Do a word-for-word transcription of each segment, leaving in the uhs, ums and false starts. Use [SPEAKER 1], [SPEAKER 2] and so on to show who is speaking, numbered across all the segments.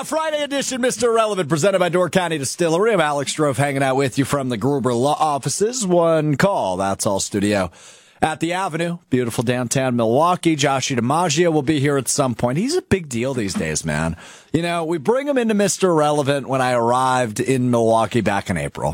[SPEAKER 1] Friday edition, Mister Irrelevant, presented by Door County Distillery. I'm Alex Strofe, hanging out with you from the Gruber Law Offices. One call, that's all studio at the Avenue. Beautiful downtown Milwaukee. Joshie DiMaggio will be here at some point. He's a big deal these days, man. You know, we bring him into Mister Irrelevant when I arrived in Milwaukee back in April.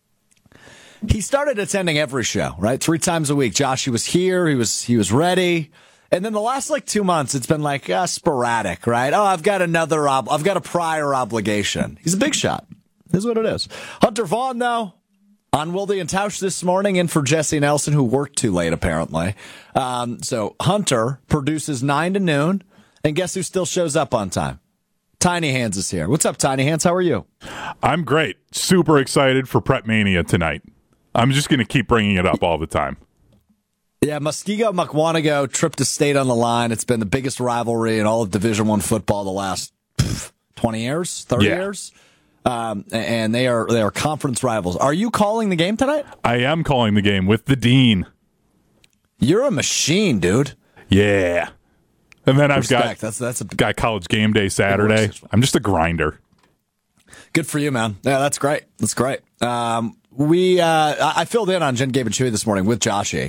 [SPEAKER 1] He started attending every show, right? Three times a week. Joshie was here. He was, he was ready. And then the last like two months, it's been like uh, sporadic, right? Oh, I've got another, ob- I've got a prior obligation. He's a big shot. This is what it is. Hunter Vaughn, though, on Wilde and Tausch this morning, in for Jesse Nelson, who worked too late, apparently. Um, so Hunter produces nine to noon, and guess who still shows up on time? Tiny Hands is here. What's up, Tiny Hands? How are you?
[SPEAKER 2] I'm great. Super excited for Prep Mania tonight. I'm just going to keep bringing it up all the time.
[SPEAKER 1] Yeah, Muskego Mukwonago trip to state on the line. It's been the biggest rivalry in all of Division One football the last pff, twenty years, thirty
[SPEAKER 2] yeah.
[SPEAKER 1] years, um, and they are they are conference rivals. Are you calling the game tonight?
[SPEAKER 2] I am calling the game with the Dean.
[SPEAKER 1] You're a machine, dude.
[SPEAKER 2] Yeah, and then I've
[SPEAKER 1] Respect.
[SPEAKER 2] got
[SPEAKER 1] that's that's a
[SPEAKER 2] got College Game Day Saturday. I'm just a grinder.
[SPEAKER 1] Good for you, man. Yeah, that's great. That's great. Um, we uh, I filled in on Jen, Gabe, and Chewy this morning with Joshie.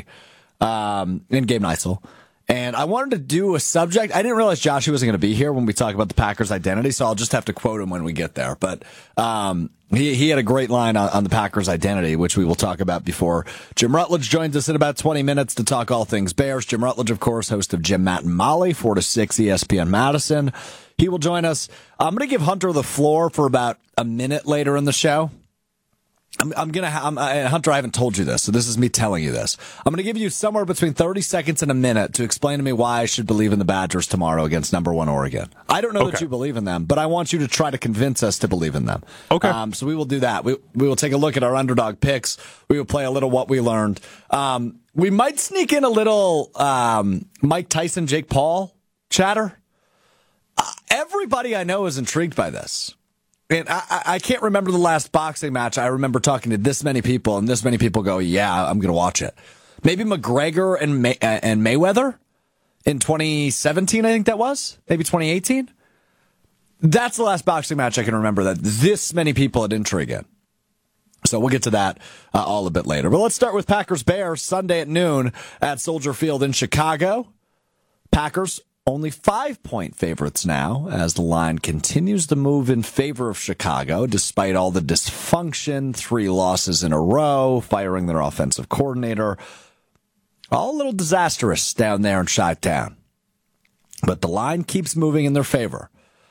[SPEAKER 1] Um, and Gabe Neitzel. And I wanted to do a subject. I didn't realize Joshie wasn't going to be here when we talk about the Packers' identity, so I'll just have to quote him when we get there. But um, he, he had a great line on, on the Packers' identity, which we will talk about before Jim Rutledge joins us in about twenty minutes to talk all things Bears. Jim Rutledge, of course, host of Jim, Matt, and Molly, four to six E S P N Madison. He will join us. I'm going to give Hunter the floor for about a minute later in the show. I'm, I'm going to have, uh, Hunter, I haven't told you this, so this is me telling you this. I'm going to give you somewhere between thirty seconds and a minute to explain to me why I should believe in the Badgers tomorrow against number one Oregon. I don't know okay. that you believe in them, but I want you to try to convince us to believe in them.
[SPEAKER 2] Okay.
[SPEAKER 1] Um, so we will do that. We, we will take a look at our underdog picks. We will play a little what we learned. Um, we might sneak in a little, um, Mike Tyson, Jake Paul chatter. Uh, everybody I know is intrigued by this. And I, I can't remember the last boxing match. I remember talking to this many people, and this many people go, yeah, I'm going to watch it. Maybe McGregor and May, uh, and Mayweather in twenty seventeen, I think that was. Maybe twenty eighteen. That's the last boxing match I can remember that this many people had intrigue in. So we'll get to that uh, all a bit later. But let's start with Packers-Bears, Sunday at noon at Soldier Field in Chicago. Packers only five-point favorites now as the line continues to move in favor of Chicago, despite all the dysfunction, three losses in a row, firing their offensive coordinator. All a little disastrous down there in Chi-Town. But the line keeps moving in their favor.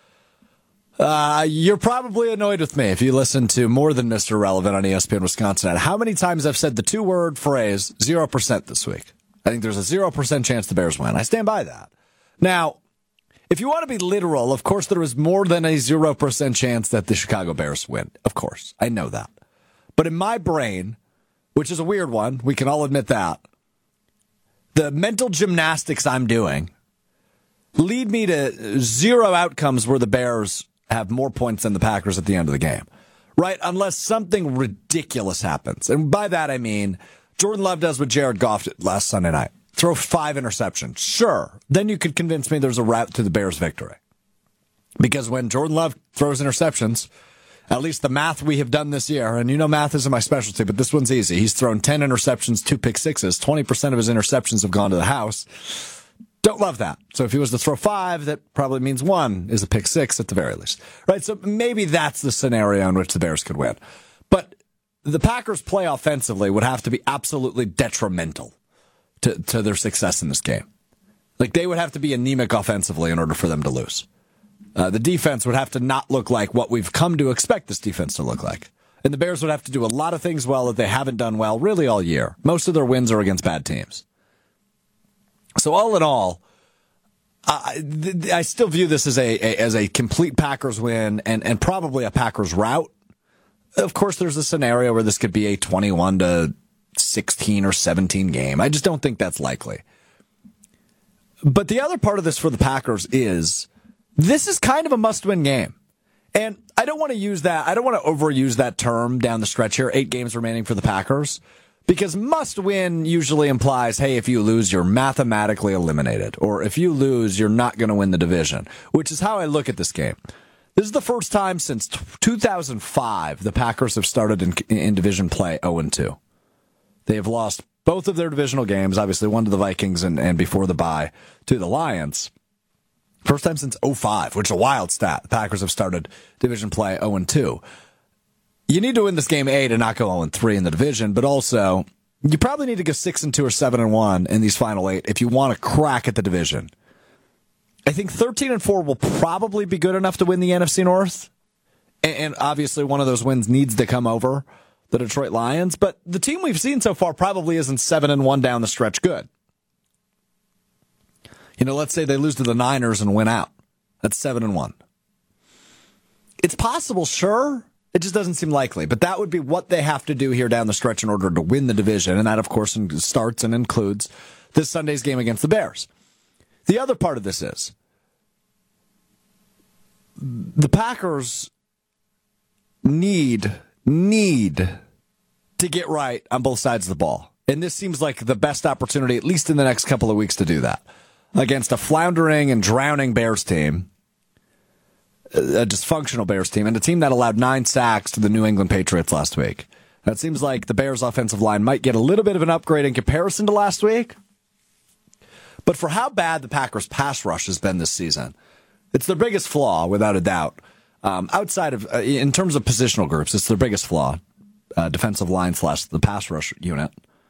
[SPEAKER 1] Uh, you're probably annoyed with me if you listen to more than Mister Irrelevant on E S P N Wisconsin. How many times I've said the two-word phrase, zero percent this week. I think there's a zero percent chance the Bears win. I stand by that. Now, if you want to be literal, of course, there is more than a zero percent chance that the Chicago Bears win. Of course. I know that. But in my brain, which is a weird one, we can all admit that, the mental gymnastics I'm doing lead me to zero outcomes where the Bears have more points than the Packers at the end of the game. Right? Unless something ridiculous happens. And by that, I mean Jordan Love does what Jared Goff did last Sunday night. Throw five interceptions. Sure. Then you could convince me there's a route to the Bears' victory. Because when Jordan Love throws interceptions, at least the math we have done this year, and you know math isn't my specialty, but this one's easy. He's thrown ten interceptions, two pick sixes. twenty percent of his interceptions have gone to the house. Don't love that. So if he was to throw five, that probably means one is a pick six at the very least. Right? So maybe that's the scenario in which the Bears could win. But the Packers' play offensively would have to be absolutely detrimental To, to their success in this game. Like, they would have to be anemic offensively in order for them to lose. Uh, the defense would have to not look like what we've come to expect this defense to look like. And the Bears would have to do a lot of things well that they haven't done well really all year. Most of their wins are against bad teams. So all in all, I, I still view this as a, a as a complete Packers win and, and probably a Packers rout. Of course, there's a scenario where this could be a twenty-one to sixteen or seventeen game. I just don't think that's likely. But the other part of this for the Packers is this is kind of a must-win game. And I don't want to use that. I don't want to overuse that term down the stretch here. Eight games remaining for the Packers. Because must-win usually implies, hey, if you lose, you're mathematically eliminated. Or if you lose, you're not going to win the division. Which is how I look at this game. This is the first time since two thousand five the Packers have started in, in division play oh and two. They have lost both of their divisional games, obviously one to the Vikings and, and before the bye to the Lions. First time since oh five, which is a wild stat. The Packers have started division play oh and two. You need to win this game, A, to not go oh and three in the division, but also you probably need to go six and two or seven and one in these final eight if you want to crack at the division. I think thirteen and four will probably be good enough to win the N F C North. And obviously one of those wins needs to come over the Detroit Lions. But the team we've seen so far probably isn't seven and one down the stretch good. You know, let's say they lose to the Niners and win out. That's seven and one. It's possible, sure. It just doesn't seem likely. But that would be what they have to do here down the stretch in order to win the division. And that, of course, starts and includes this Sunday's game against the Bears. The other part of this is the Packers need, need to get right on both sides of the ball. And this seems like the best opportunity, at least in the next couple of weeks, to do that. Against a floundering and drowning Bears team, a dysfunctional Bears team, and a team that allowed nine sacks to the New England Patriots last week. It seems like the Bears' offensive line might get a little bit of an upgrade in comparison to last week. But for how bad the Packers' pass rush has been this season, it's their biggest flaw, without a doubt. Um, outside of, uh, in terms of positional groups, it's their biggest flaw. Uh, defensive line slash the pass rush unit.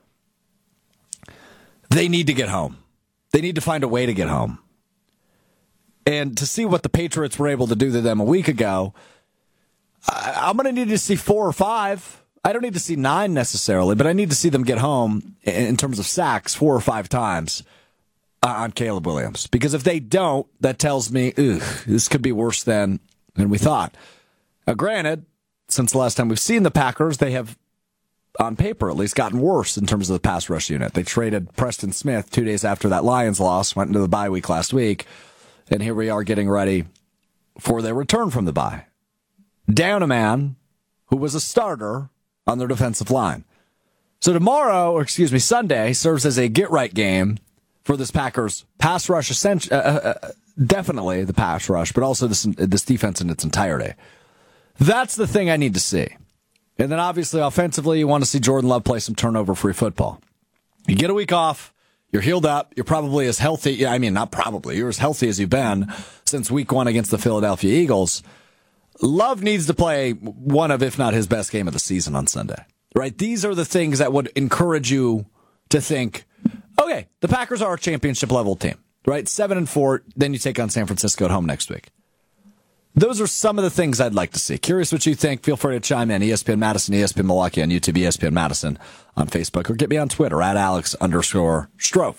[SPEAKER 1] They need to get home. They need to find a way to get home. And to see what the Patriots were able to do to them a week ago, I, I'm going to need to see four or five. I don't need to see nine necessarily, but I need to see them get home in, in terms of sacks four or five times on Caleb Williams. Because if they don't, that tells me, ugh, this could be worse than, than we thought. Now, granted, since the last time we've seen the Packers, they have, on paper at least, gotten worse in terms of the pass rush unit. They traded Preston Smith two days after that Lions loss, went into the bye week last week, and here we are getting ready for their return from the bye. Down a man who was a starter on their defensive line. So tomorrow, or excuse me, Sunday, serves as a get-right game for this Packers pass rush, essentially, uh, uh, definitely the pass rush, but also this, this defense in its entirety. That's the thing I need to see. And then obviously offensively, you want to see Jordan Love play some turnover-free football. You get a week off, you're healed up, you're probably as healthy, I mean, not probably, you're as healthy as you've been since week one against the Philadelphia Eagles. Love needs to play one of, if not his best game of the season on Sunday. Right? These are the things that would encourage you to think, okay, the Packers are a championship level team, right? Seven and four, then you take on San Francisco at home next week. Those are some of the things I'd like to see. Curious what you think. Feel free to chime in. E S P N Madison, E S P N Milwaukee on YouTube, E S P N Madison on Facebook, or get me on Twitter at Alex underscore Strofe.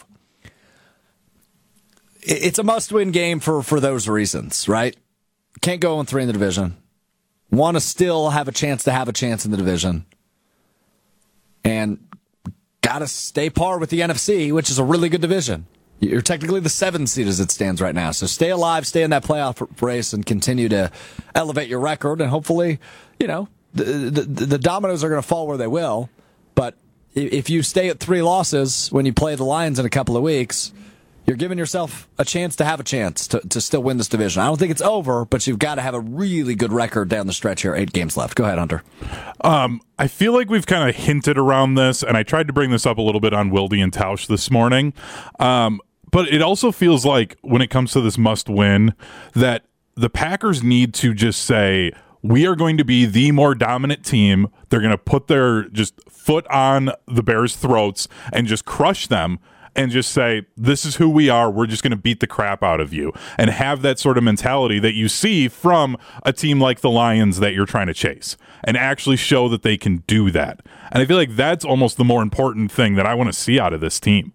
[SPEAKER 1] It's a must-win game for, for those reasons, right? Can't go in three in the division. Want to still have a chance to have a chance in the division. And got to stay par with the N F C, which is a really good division. You're technically the seventh seed as it stands right now. So stay alive, stay in that playoff race, and continue to elevate your record. And hopefully, you know, the, the, the dominoes are going to fall where they will. But if you stay at three losses when you play the Lions in a couple of weeks, you're giving yourself a chance to have a chance to, to still win this division. I don't think it's over, but you've got to have a really good record down the stretch here. Eight games left. Go ahead, Hunter.
[SPEAKER 2] Um, I feel like we've kind of hinted around this, and I tried to bring this up a little bit on Wilde and Tausch this morning. Um, but it also feels like when it comes to this must win, that the Packers need to just say, we are going to be the more dominant team. They're going to put their just foot on the Bears' throats and just crush them. And just say, this is who we are. We're just going to beat the crap out of you. And have that sort of mentality that you see from a team like the Lions that you're trying to chase. And actually show that they can do that. And I feel like that's almost the more important thing that I want to see out of this team.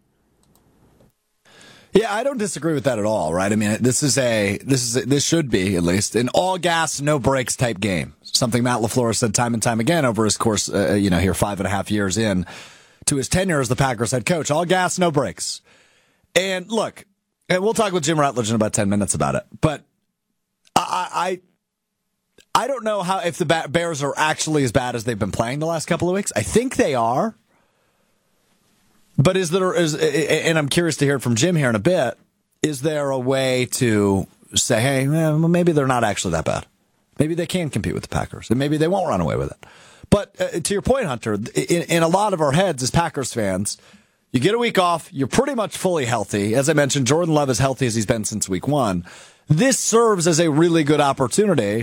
[SPEAKER 1] Yeah, I don't disagree with that at all, right? I mean, this is a, this is a, this should be, at least, an all gas, no brakes type game. Something Matt LaFleur said time and time again over his course, uh, you know, here five and a half years in to his tenure as the Packers head coach. All gas, no brakes. And look, and we'll talk with Jim Rutledge in about ten minutes about it. But I, I, I don't know how if the Bears are actually as bad as they've been playing the last couple of weeks. I think they are. But is there is, and I'm curious to hear it from Jim here in a bit. Is there a way to say, hey, well, maybe they're not actually that bad? Maybe they can compete with the Packers, and maybe they won't run away with it. But uh, to your point, Hunter, in, in a lot of our heads as Packers fans, you get a week off, you're pretty much fully healthy. As I mentioned, Jordan Love is healthy as he's been since week one. This serves as a really good opportunity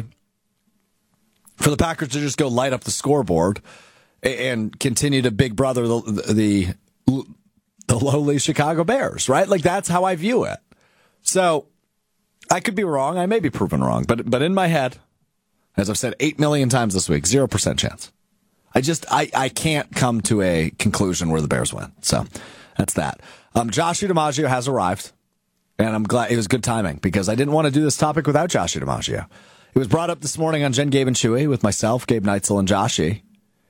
[SPEAKER 1] for the Packers to just go light up the scoreboard and continue to big brother the, the, the lowly Chicago Bears, right? Like, that's how I view it. So I could be wrong. I may be proven wrong. But but in my head, as I've said eight million times this week, zero percent chance. I just, I, I can't come to a conclusion where the Bears win. So that's that. Um, Josh DiMaggio has arrived, and I'm glad it was good timing because I didn't want to do this topic without Josh DiMaggio. It was brought up this morning on Jen, Gabe, and Chewy with myself, Gabe Neitzel, and Joshy.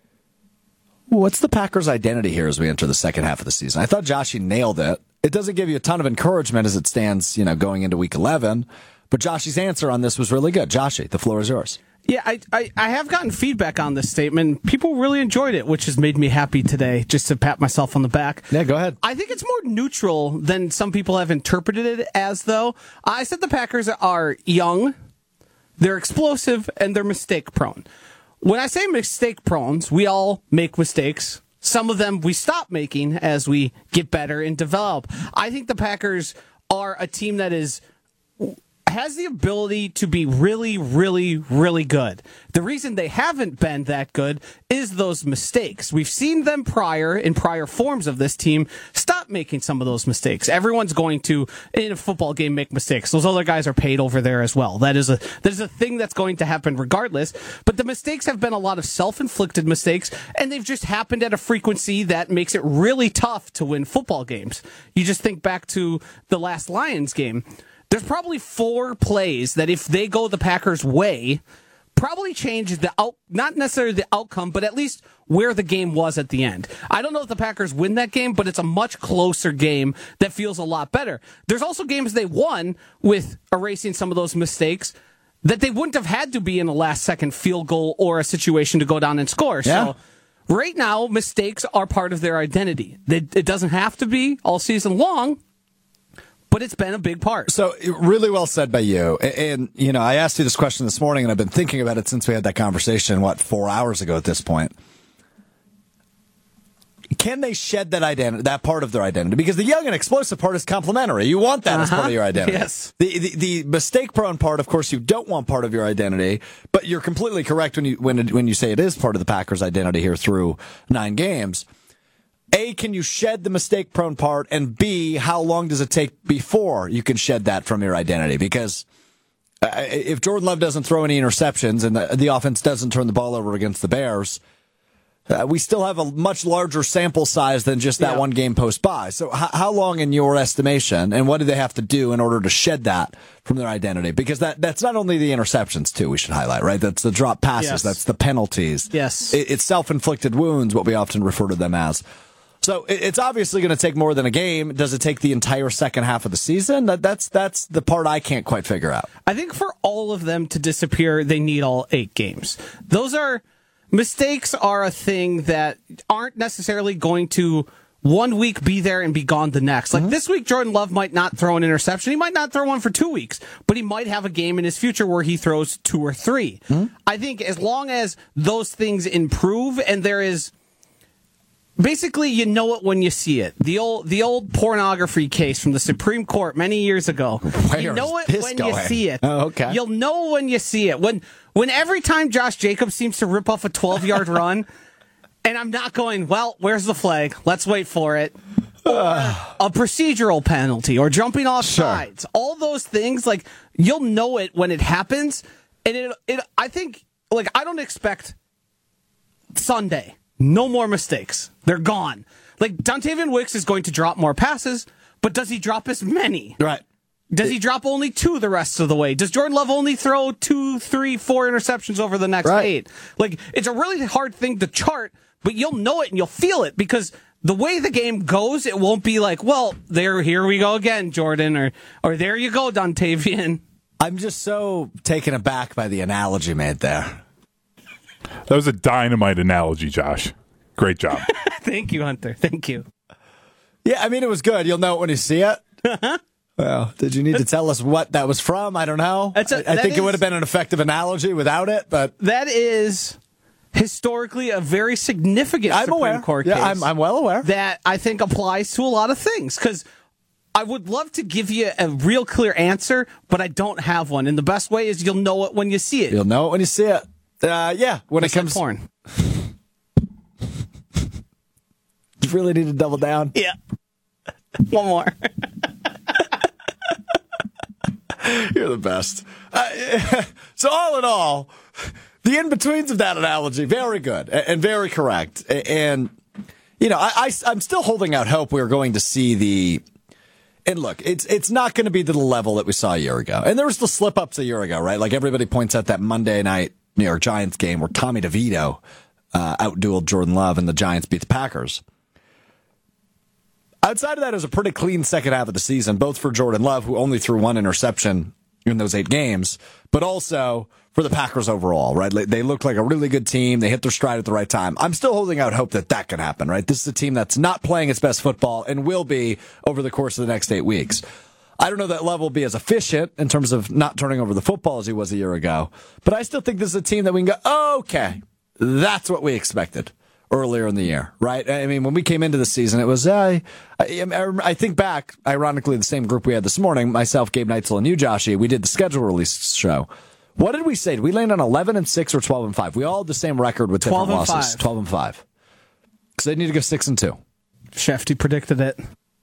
[SPEAKER 1] What's the Packers' identity here as we enter the second half of the season? I thought Joshy nailed it. It doesn't give you a ton of encouragement as it stands, you know, going into week eleven, but Joshy's answer on this was really good. Joshy, the floor is yours.
[SPEAKER 3] Yeah, I, I, I have gotten feedback on this statement. People really enjoyed it, which has made me happy today, just to pat myself on the back.
[SPEAKER 1] Yeah, go ahead.
[SPEAKER 3] I think it's more neutral than some people have interpreted it as, though. I said the Packers are young, they're explosive, and they're mistake-prone. When I say mistake-prone, we all make mistakes. Some of them we stop making as we get better and develop. I think the Packers are a team that is... has the ability to be really, really, really good. The reason they haven't been that good is those mistakes. We've seen them prior, in prior forms of this team, stop making some of those mistakes. Everyone's going to, in a football game, make mistakes. Those other guys are paid over there as well. That is a, that is a thing that's going to happen regardless. But the mistakes have been a lot of self-inflicted mistakes, and they've just happened at a frequency that makes it really tough to win football games. You just think back to the last Lions game. There's probably four plays that if they go the Packers' way, probably change the out, not necessarily the outcome, but at least where the game was at the end. I don't know if the Packers win that game, but it's a much closer game that feels a lot better. There's also games they won with erasing some of those mistakes that they wouldn't have had to be in a last-second field goal or a situation to go down and score.
[SPEAKER 1] Yeah.
[SPEAKER 3] So right now, mistakes are part of their identity. It doesn't have to be all season long, but it's been a big part.
[SPEAKER 1] So, really well said by you. And, and, you know, I asked you this question this morning, and I've been thinking about it since we had that conversation, what, four hours ago at this point. Can they shed that identity, that part of their identity? Because the young and explosive part is complementary. You want that uh-huh. as part of your identity.
[SPEAKER 3] Yes.
[SPEAKER 1] The, the the mistake-prone part, of course, you don't want part of your identity. But you're completely correct when you when when you say it is part of the Packers' identity here through nine games. A, can you shed the mistake-prone part? And B, how long does it take before you can shed that from your identity? Because uh, if Jordan Love doesn't throw any interceptions and the, the offense doesn't turn the ball over against the Bears, uh, we still have a much larger sample size than just that yeah. one game post-bye. So h- how long in your estimation, and what do they have to do in order to shed that from their identity? Because that that's not only the interceptions, too, we should highlight, right? That's the drop passes.
[SPEAKER 3] Yes.
[SPEAKER 1] That's the penalties.
[SPEAKER 3] Yes.
[SPEAKER 1] It, it's self-inflicted wounds, what we often refer to them as. So it's obviously going to take more than a game. Does it take the entire second half of the season? That, that's that's the part I can't quite figure out.
[SPEAKER 3] I think for all of them to disappear, they need all eight games. Those are mistakes are a thing that aren't necessarily going to one week be there and be gone the next. Like mm-hmm. this week, Jordan Love might not throw an interception. He might not throw one for two weeks, but he might have a game in his future where he throws two or three. Mm-hmm. I think as long as those things improve and there is... Basically, you know it when you see it. The old the old pornography case from the Supreme Court many years ago.
[SPEAKER 1] Where
[SPEAKER 3] you know it when
[SPEAKER 1] going?
[SPEAKER 3] you see it.
[SPEAKER 1] Oh, okay.
[SPEAKER 3] You'll know when you see it. When when every time Josh Jacobs seems to rip off a twelve-yard run, and I'm not going, well, where's the flag? Let's wait for it. Or a procedural penalty or jumping off
[SPEAKER 1] sure.
[SPEAKER 3] sides. All those things, like, you'll know it when it happens. And it, it I think, like, I don't expect Sunday. No more mistakes. They're gone. Like, Dontavian Wicks is going to drop more passes, but does he drop as many?
[SPEAKER 1] Right.
[SPEAKER 3] Does he drop only two the rest of the way? Does Jordan Love only throw two, three, four interceptions over the next
[SPEAKER 1] right.
[SPEAKER 3] eight? Like, it's a really hard thing to chart, but you'll know it and you'll feel it because the way the game goes, it won't be like, well, there, here we go again, Jordan, or, or there you go, Dontavian.
[SPEAKER 1] I'm just so taken aback by the analogy made there.
[SPEAKER 2] That was a dynamite analogy, Josh. Great job.
[SPEAKER 3] Thank you, Hunter. Thank you.
[SPEAKER 1] Yeah, I mean, it was good. You'll know it when you see it. Well, did you need to tell us what that was from? I don't know.
[SPEAKER 3] That's a-
[SPEAKER 1] I, I
[SPEAKER 3] that
[SPEAKER 1] think it
[SPEAKER 3] is-
[SPEAKER 1] would have been an effective analogy without it, but
[SPEAKER 3] That is historically a very significant
[SPEAKER 1] I'm
[SPEAKER 3] Supreme
[SPEAKER 1] aware.
[SPEAKER 3] Court
[SPEAKER 1] Yeah,
[SPEAKER 3] case
[SPEAKER 1] I'm, I'm well aware.
[SPEAKER 3] that I think applies to a lot of things. Because I would love to give you a real clear answer, but I don't have one. And the best way is you'll know it when you see it.
[SPEAKER 1] You'll know it when you see it. Uh, yeah, when
[SPEAKER 3] Just
[SPEAKER 1] it
[SPEAKER 3] like
[SPEAKER 1] comes.
[SPEAKER 3] porn.
[SPEAKER 1] You really need to double down.
[SPEAKER 3] Yeah. One more.
[SPEAKER 1] You're the best. Uh, so all in all, the in-betweens of that analogy, very good and, and very correct. And, you know, I, I, I'm still holding out hope we're going to see the... And look, it's it's not going to be to the level that we saw a year ago. And there was the slip-ups a year ago, right? Like everybody points out that Monday night New York Giants game where Tommy DeVito uh, outdueled Jordan Love and the Giants beat the Packers. Outside of that, it was a pretty clean second half of the season, both for Jordan Love, who only threw one interception in those eight games, but also for the Packers overall, right? They look like a really good team. They hit their stride at the right time. I'm still holding out hope that that can happen, right? This is a team that's not playing its best football and will be over the course of the next eight weeks. I don't know that Love will be as efficient in terms of not turning over the football as he was a year ago, but I still think this is a team that we can go, oh, okay, that's what we expected earlier in the year, right? I mean, when we came into the season, it was, uh, I, I think back, ironically, the same group we had this morning, myself, Gabe Neitzel, and you, Joshy, we did the schedule release show. What did we say? Did we land on eleven and six or twelve and five? We all had the same record with different
[SPEAKER 3] twelve and
[SPEAKER 1] losses.
[SPEAKER 3] five.
[SPEAKER 1] twelve and five. Because they need to go six and two.
[SPEAKER 3] Shefty predicted it.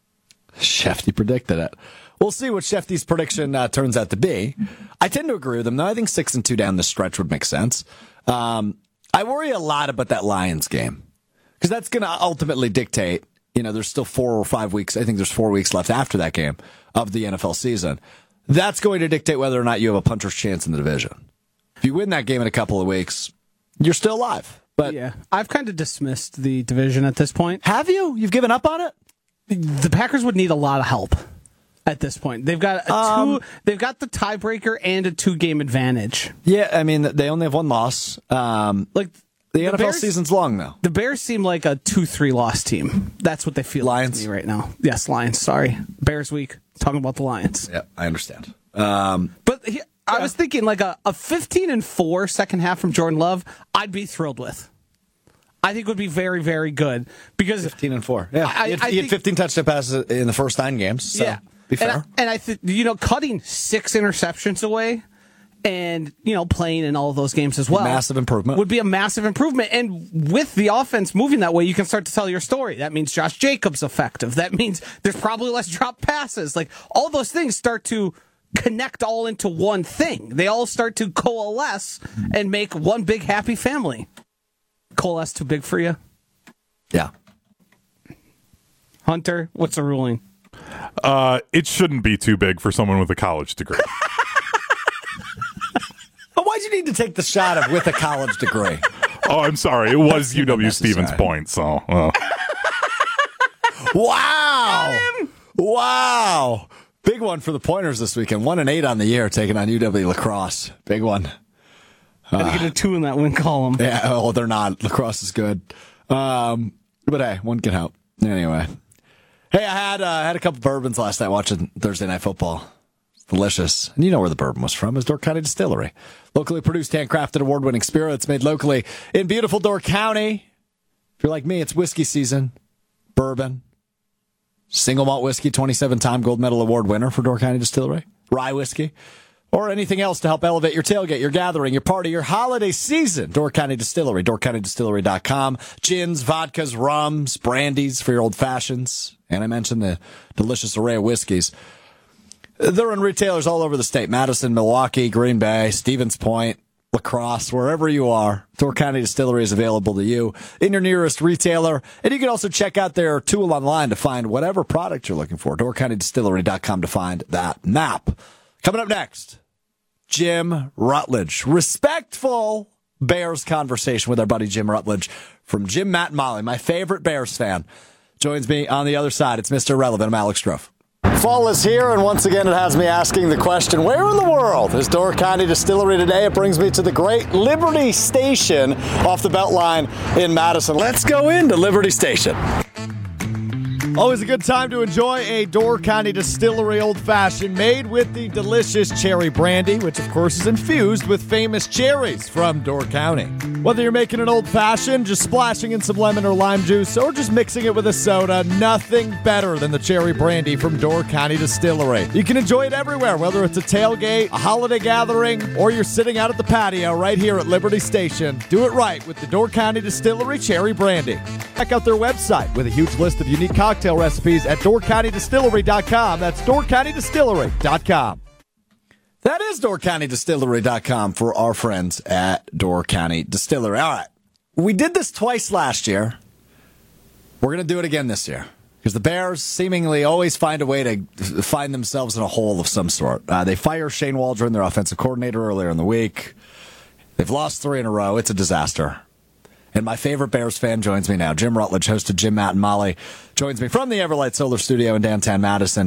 [SPEAKER 1] Shefty predicted it. We'll see what Shefty's prediction uh, turns out to be. I tend to agree with him, though. I think six and two down the stretch would make sense. Um, I worry a lot about that Lions game because that's going to ultimately dictate. You know, there's still four or five weeks. I think there's four weeks left after that game of the N F L season. That's going to dictate whether or not you have a puncher's chance in the division. If you win that game in a couple of weeks, you're still alive. But
[SPEAKER 3] Yeah, I've kind of dismissed the division at this point.
[SPEAKER 1] have you? You've given up on it?
[SPEAKER 3] The Packers would need a lot of help at this point. They've got a
[SPEAKER 1] Um,
[SPEAKER 3] two. They've got the tiebreaker and a two-game advantage.
[SPEAKER 1] Yeah, I mean, they only have one loss. Um,
[SPEAKER 3] Like
[SPEAKER 1] the, N F L
[SPEAKER 3] Bears-
[SPEAKER 1] season's long, though.
[SPEAKER 3] The Bears seem like a two-three loss team. That's what they feel
[SPEAKER 1] Lions?
[SPEAKER 3] like to me right now. Yes, Lions. Sorry, Bears week. Talking about the Lions.
[SPEAKER 1] Yeah, I understand. Um,
[SPEAKER 3] But he, I was thinking like a, a fifteen and four second half from Jordan Love, I'd be thrilled with. I think would be very, very good because
[SPEAKER 1] fifteen and four. Yeah,
[SPEAKER 3] I-
[SPEAKER 1] he had,
[SPEAKER 3] I
[SPEAKER 1] he had
[SPEAKER 3] think-
[SPEAKER 1] fifteen touchdown passes in the first nine games. So
[SPEAKER 3] yeah,
[SPEAKER 1] be fair.
[SPEAKER 3] And I, and I think you know cutting six interceptions away, and you know playing in all of those games as well,
[SPEAKER 1] Massive improvement.
[SPEAKER 3] would be a massive improvement. And with the offense moving that way, you can start to tell your story. That means Josh Jacobs effective. That means there's probably less drop passes. Like all those things start to connect all into one thing. They all start to coalesce and make one big happy family. Coalesce too big for you,
[SPEAKER 1] yeah.
[SPEAKER 3] Hunter? What's the ruling?
[SPEAKER 2] Uh, it shouldn't be too big for someone with a college degree.
[SPEAKER 1] But why'd you need to take the shot of with a college degree?
[SPEAKER 2] Oh, I'm sorry. It was U W
[SPEAKER 1] unnecessary.
[SPEAKER 2] Stevens point, so. Uh.
[SPEAKER 1] Wow. Wow. Big one for the Pointers this weekend. One and eight on the year, taking on U W Lacrosse. Big one.
[SPEAKER 3] Gotta get a two in that win column.
[SPEAKER 1] Yeah, oh, they're not. Lacrosse is good. Um, but hey, one can help. Anyway. Hey, I had uh, had a couple bourbons last night watching Thursday Night Football. It's delicious. And you know where the bourbon was from. It's Door County Distillery. Locally produced, handcrafted, award-winning spirits made locally in beautiful Door County. If you're like me, it's whiskey season. Bourbon. Single malt whiskey, twenty-seven-time gold medal award winner for Door County Distillery. Rye whiskey. Or anything else to help elevate your tailgate, your gathering, your party, your holiday season. Door County Distillery, door county distillery dot com. Gins, vodkas, rums, brandies for your old fashions. And I mentioned the delicious array of whiskeys. They're in retailers all over the state. Madison, Milwaukee, Green Bay, Stevens Point, La Crosse, wherever you are. Door County Distillery is available to you in your nearest retailer. And you can also check out their tool online to find whatever product you're looking for. door county distillery dot com to find that map. Coming up next, Jim Rutledge. Respectful Bears conversation with our buddy Jim Rutledge from Jim, Matt, and Molly, my favorite Bears fan. Joins me on the other side. It's Mister Relevant. I'm Alex Strofe. Fall is here, and once again it has me asking the question, where in the world is Door County Distillery today? It brings me to the great Liberty Station off the Beltline in Madison. Let's go into Liberty Station. Always a good time to enjoy a Door County Distillery Old Fashioned made with the delicious cherry brandy, which of course is infused with famous cherries from Door County. Whether you're making an old fashioned, just splashing in some lemon or lime juice, or just mixing it with a soda, nothing better than the cherry brandy from Door County Distillery. You can enjoy it everywhere, whether it's a tailgate, a holiday gathering, or you're sitting out at the patio right here at Liberty Station. Do it right with the Door County Distillery Cherry Brandy. Check out their website with a huge list of unique cocktail recipes at door county distillery dot com. That's door county distillery dot com. That is door county distillery dot com for our friends at Door County Distillery. All right. We did this twice last year. We're going to do it again this year because the Bears seemingly always find a way to find themselves in a hole of some sort. Uh, they fire Shane Waldron, their offensive coordinator, earlier in the week. They've lost three in a row. It's a disaster. And my favorite Bears fan joins me now. Jim Rutledge, host of Jim, Matt, and Molly, joins me from the Everlight Solar Studio in downtown Madison.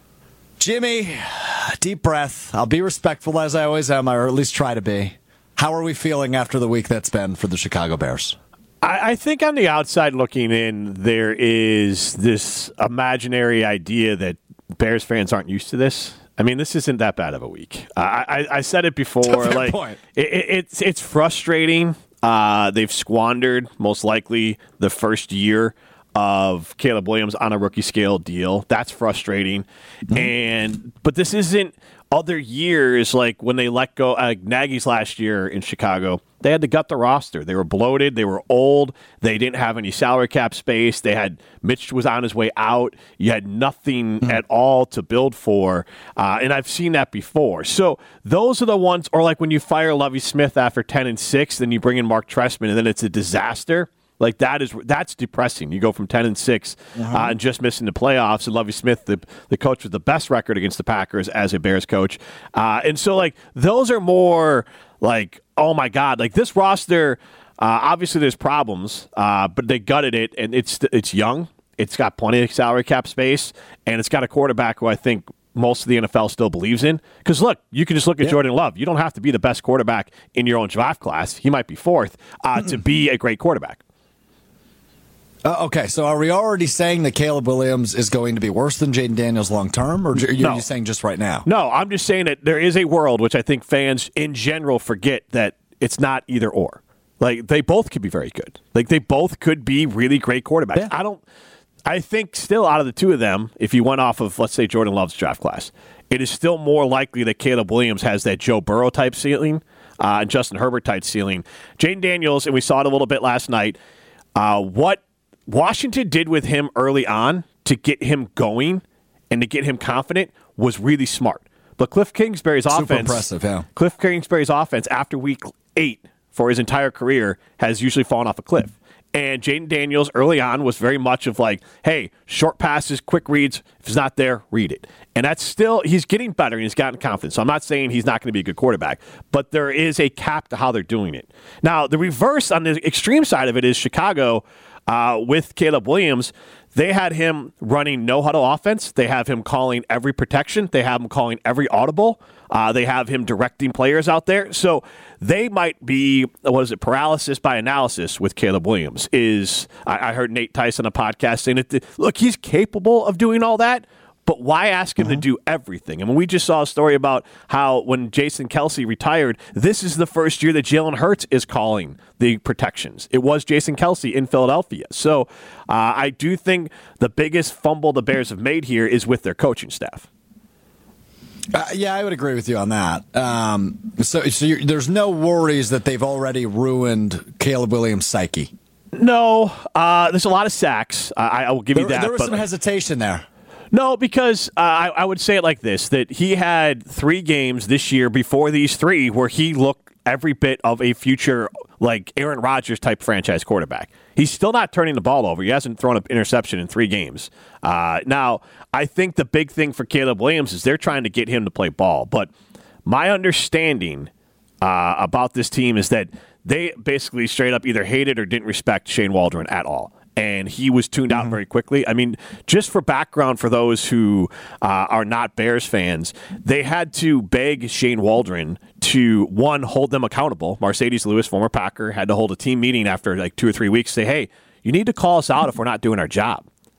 [SPEAKER 1] Jimmy, deep breath. I'll be respectful as I always am, or at least try to be. How are we feeling after the week that's been for the Chicago Bears?
[SPEAKER 4] I, I think on the outside looking in, there is this imaginary idea that Bears fans aren't used to this. I mean, this isn't that bad of a week. Uh, I, I said it before. Like point. It, it, it's it's frustrating. Uh, they've squandered, most likely, the first year of Caleb Williams on a rookie scale deal. That's frustrating. Mm-hmm. And but this isn't other years like when they let go uh, Nagy's last year in Chicago. They had to gut the roster. They were bloated. They were old. They didn't have any salary cap space. They had Mitch was on his way out. You had nothing mm-hmm. at all to build for. Uh, and I've seen that before. So those are the ones, or like when you fire Lovie Smith after ten and six, then you bring in Mark Trestman, and then it's a disaster. Like that is that's depressing. You go from ten and six uh-huh. uh, and just missing the playoffs. And Lovie Smith, the the coach with the best record against the Packers as a Bears coach, uh, and so like those are more like, oh my God, like this roster. Uh, obviously, there's problems, uh, but they gutted it, and it's it's young. It's got plenty of salary cap space, and it's got a quarterback who I think most of the N F L still believes in. Because, look, you can just look at yeah. Jordan Love. You don't have to be the best quarterback in your own draft class. He might be fourth uh, to be a great quarterback.
[SPEAKER 1] Uh, okay, so are we already saying that Caleb Williams is going to be worse than Jaden Daniels long-term, or are you, no. you saying just right now?
[SPEAKER 4] No, I'm just saying that there is a world, which I think fans in general forget, that it's not either or. Like, they both could be very good. Like, they both could be really great quarterbacks. Yeah. I don't... I think still out of the two of them, if you went off of, let's say, Jordan Love's draft class, it is still more likely that Caleb Williams has that Joe Burrow-type ceiling uh, and Justin Herbert-type ceiling. Jaden Daniels, and we saw it a little bit last night, uh, what Washington did with him early on to get him going and to get him confident was really smart. But Cliff Kingsbury's
[SPEAKER 1] Super
[SPEAKER 4] offense,
[SPEAKER 1] impressive, yeah.
[SPEAKER 4] Cliff Kingsbury's offense after week eight for his entire career has usually fallen off a cliff. And Jaden Daniels early on was very much of like, hey, short passes, quick reads. If it's not there, read it. And that's still, he's getting better and he's gotten confidence. So I'm not saying he's not going to be a good quarterback, but there is a cap to how they're doing it. Now, the reverse on the extreme side of it is Chicago uh, with Caleb Williams. They had him running no-huddle offense. They have him calling every protection. They have him calling every audible. Uh, they have him directing players out there. So they might be, what is it, paralysis by analysis with Caleb Williams. Is I, I heard Nate Tyson on a podcast saying, that, look, he's capable of doing all that, but why ask him uh-huh. to do everything? I mean, we just saw a story about how when Jason Kelce retired, this is the first year that Jalen Hurts is calling the protections. It was Jason Kelce in Philadelphia. So uh, I do think the biggest fumble the Bears have made here is with their coaching staff.
[SPEAKER 1] Uh, yeah, I would agree with you on that. Um, so so you're, there's no worries that they've already ruined Caleb Williams' psyche?
[SPEAKER 4] No. Uh, there's a lot of sacks. I, I will give
[SPEAKER 1] there,
[SPEAKER 4] you that.
[SPEAKER 1] There was
[SPEAKER 4] but,
[SPEAKER 1] some hesitation there.
[SPEAKER 4] No, because uh, I, I would say it like this, that he had three games this year before these three where he looked every bit of a future, like, Aaron Rodgers type franchise quarterback. He's still not turning the ball over. He hasn't thrown an interception in three games. Uh, now, I think the big thing for Caleb Williams is they're trying to get him to play ball. But my understanding uh, about this team is that they basically straight up either hated or didn't respect Shane Waldron at all. And he was tuned out very quickly. I mean, just for background for those who uh, are not Bears fans, they had to beg Shane Waldron to, one, hold them accountable. Mercedes Lewis, former Packer, had to hold a team meeting after like two or three weeks, say, hey, you need to call us out if we're not doing our job.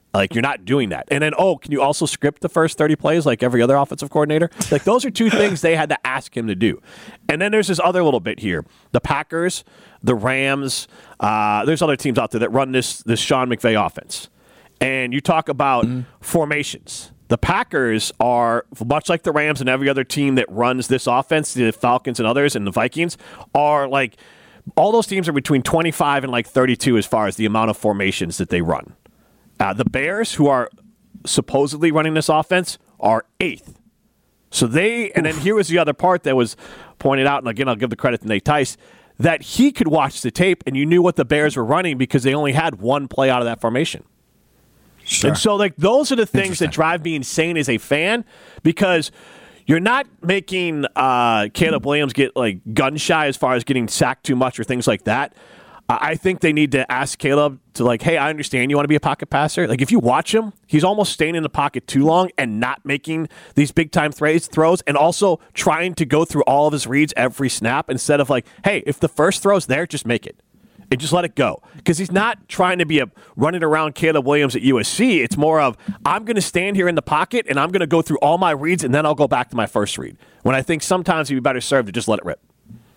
[SPEAKER 4] Like, you're not doing that. And then, oh, can you also script the first thirty plays like every other offensive coordinator? Like, those are two things they had to ask him to do. And then there's this other little bit here. The Packers, the Rams, uh, there's other teams out there that run this, this Sean McVay offense. And you talk about mm. formations. The Packers are, much like the Rams and every other team that runs this offense, the Falcons and others and the Vikings, are like, all those teams are between twenty-five and like thirty-two as far as the amount of formations that they run. Uh, the Bears, who are supposedly running this offense, are eighth. So they, and then here was the other part that was pointed out, and again, I'll give the credit to Nate Tice, that he could watch the tape and you knew what the Bears were running because they only had one play out of that formation. Sure. And so, like, those are the things that drive me insane as a fan, because you're not making uh, Caleb Williams get, like, gun shy as far as getting sacked too much or things like that. I think they need to ask Caleb to, like, hey, I understand you want to be a pocket passer. Like, if you watch him, he's almost staying in the pocket too long and not making these big-time throws, throws, and also trying to go through all of his reads every snap instead of, like, hey, if the first throw's there, just make it. And just let it go. Because he's not trying to be a running around Caleb Williams at U S C. It's more of, I'm going to stand here in the pocket, and I'm going to go through all my reads, and then I'll go back to my first read. When I think sometimes he'd be better served to just let it rip.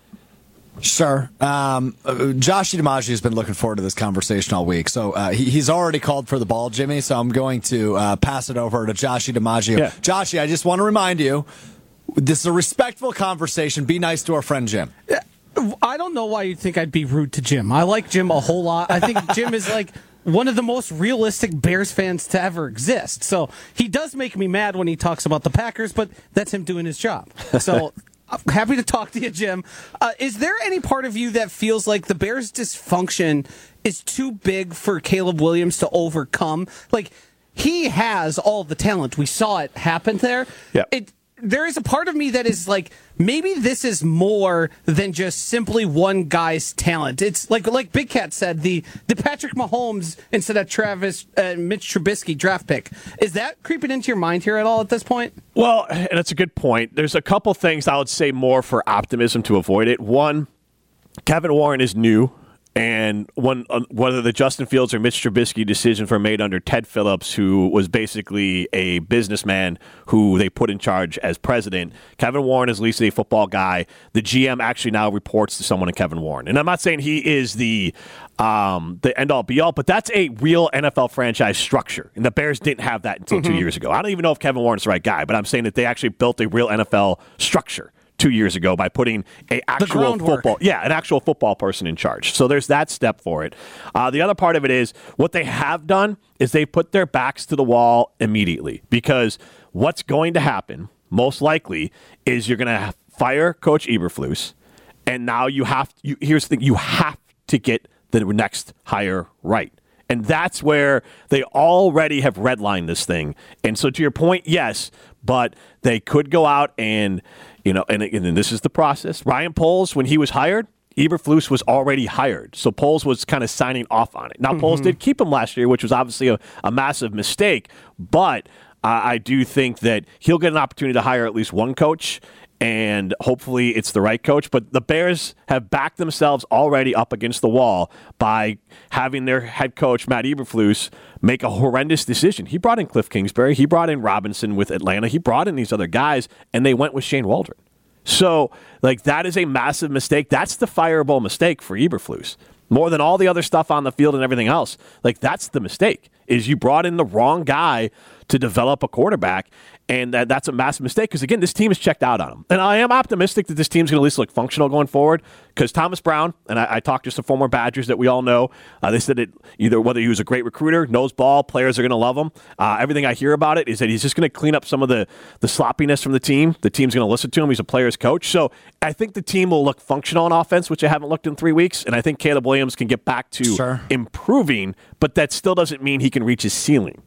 [SPEAKER 1] Sure. Um, uh, Josh DiMaggio has been looking forward to this conversation all week. So uh, he, he's already called for the ball, Jimmy, so I'm going to uh, pass it over to Josh DiMaggio. Yeah. Joshy, I just want to remind you, this is a respectful conversation. Be nice to our friend Jim.
[SPEAKER 3] Yeah. I don't know why you'd think I'd be rude to Jim. I like Jim a whole lot. I think Jim is like one of the most realistic Bears fans to ever exist. So he does make me mad when he talks about the Packers, but that's him doing his job. So I'm happy to talk to you, Jim. Uh, is there any part of you that feels like the Bears' dysfunction is too big for Caleb Williams to overcome? Like, he has all the talent. We saw it happen there.
[SPEAKER 4] Yeah.
[SPEAKER 3] It, there is a part of me that is like, maybe this is more than just simply one guy's talent. It's like like Big Cat said, the, the Patrick Mahomes instead of Travis uh, Mitch Trubisky draft pick. Is that creeping into your mind here at all at this point?
[SPEAKER 4] Well, and it's a good point. There's a couple things I would say more for optimism to avoid it. One, Kevin Warren is new. And when, uh, whether the Justin Fields or Mitch Trubisky decisions were made under Ted Phillips, who was basically a businessman who they put in charge as president, Kevin Warren is at least a football guy. The G M actually now reports to someone in Kevin Warren. And I'm not saying he is the um, the end-all, be-all, but that's a real N F L franchise structure. And the Bears didn't have that until mm-hmm. two years ago. I don't even know if Kevin Warren's the right guy, but I'm saying that they actually built a real N F L structure two years ago by putting a actual football, yeah, an actual football person in charge. So there's that step for it. Uh, the other part of it is what they have done is they put their backs to the wall immediately, because what's going to happen most likely is you're going to fire Coach Eberflus, and now you have. You, here's the thing: you have to get the next hire right. And that's where they already have redlined this thing. And so to your point, yes, but they could go out and, you know, and, and this is the process. Ryan Poles, when he was hired, Eberflus was already hired. So Poles was kind of signing off on it. Now, mm-hmm. Poles did keep him last year, which was obviously a, a massive mistake. But uh, I do think that he'll get an opportunity to hire at least one coach, and hopefully it's the right coach. But the Bears have backed themselves already up against the wall by having their head coach, Matt Eberflus, make a horrendous decision. He brought in Cliff Kingsbury. He brought in Robinson with Atlanta. He brought in these other guys, and they went with Shane Waldron. So, like, that is a massive mistake. That's the fireable mistake for Eberflus. More than all the other stuff on the field and everything else. Like, that's the mistake, is you brought in the wrong guy to develop a quarterback, and that, that's a massive mistake because, again, this team is checked out on him. And I am optimistic that this team's going to at least look functional going forward because Thomas Brown, and I, I talked to some former Badgers that we all know, uh, they said that either whether he was a great recruiter, knows ball, players are going to love him. Uh, everything I hear about it is that he's just going to clean up some of the, the sloppiness from the team. The team's going to listen to him. He's a player's coach. So I think the team will look functional on offense, which I haven't looked in three weeks, and I think Caleb Williams can get back to sure. improving, but that still doesn't mean he can reach his ceiling.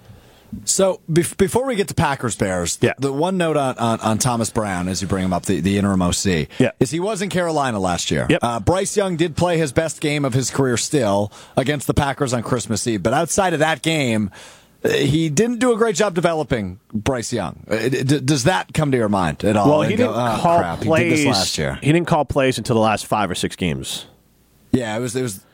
[SPEAKER 1] So bef- before we get to Packers Bears,
[SPEAKER 4] yeah.
[SPEAKER 1] the one note on, on, on Thomas Brown, as you bring him up, the, the interim O C,
[SPEAKER 4] yeah.
[SPEAKER 1] is he was in Carolina last year.
[SPEAKER 4] Yep.
[SPEAKER 1] Uh, Bryce Young did play his best game of his career still against the Packers on Christmas Eve, but outside of that game, he didn't do a great job developing Bryce Young. Does that come to your mind at all?
[SPEAKER 4] Well, he didn't go, oh, call
[SPEAKER 1] crap.
[SPEAKER 4] plays.
[SPEAKER 1] He did this last year.
[SPEAKER 4] He didn't call plays until the last five or six games.
[SPEAKER 1] Yeah, it was it was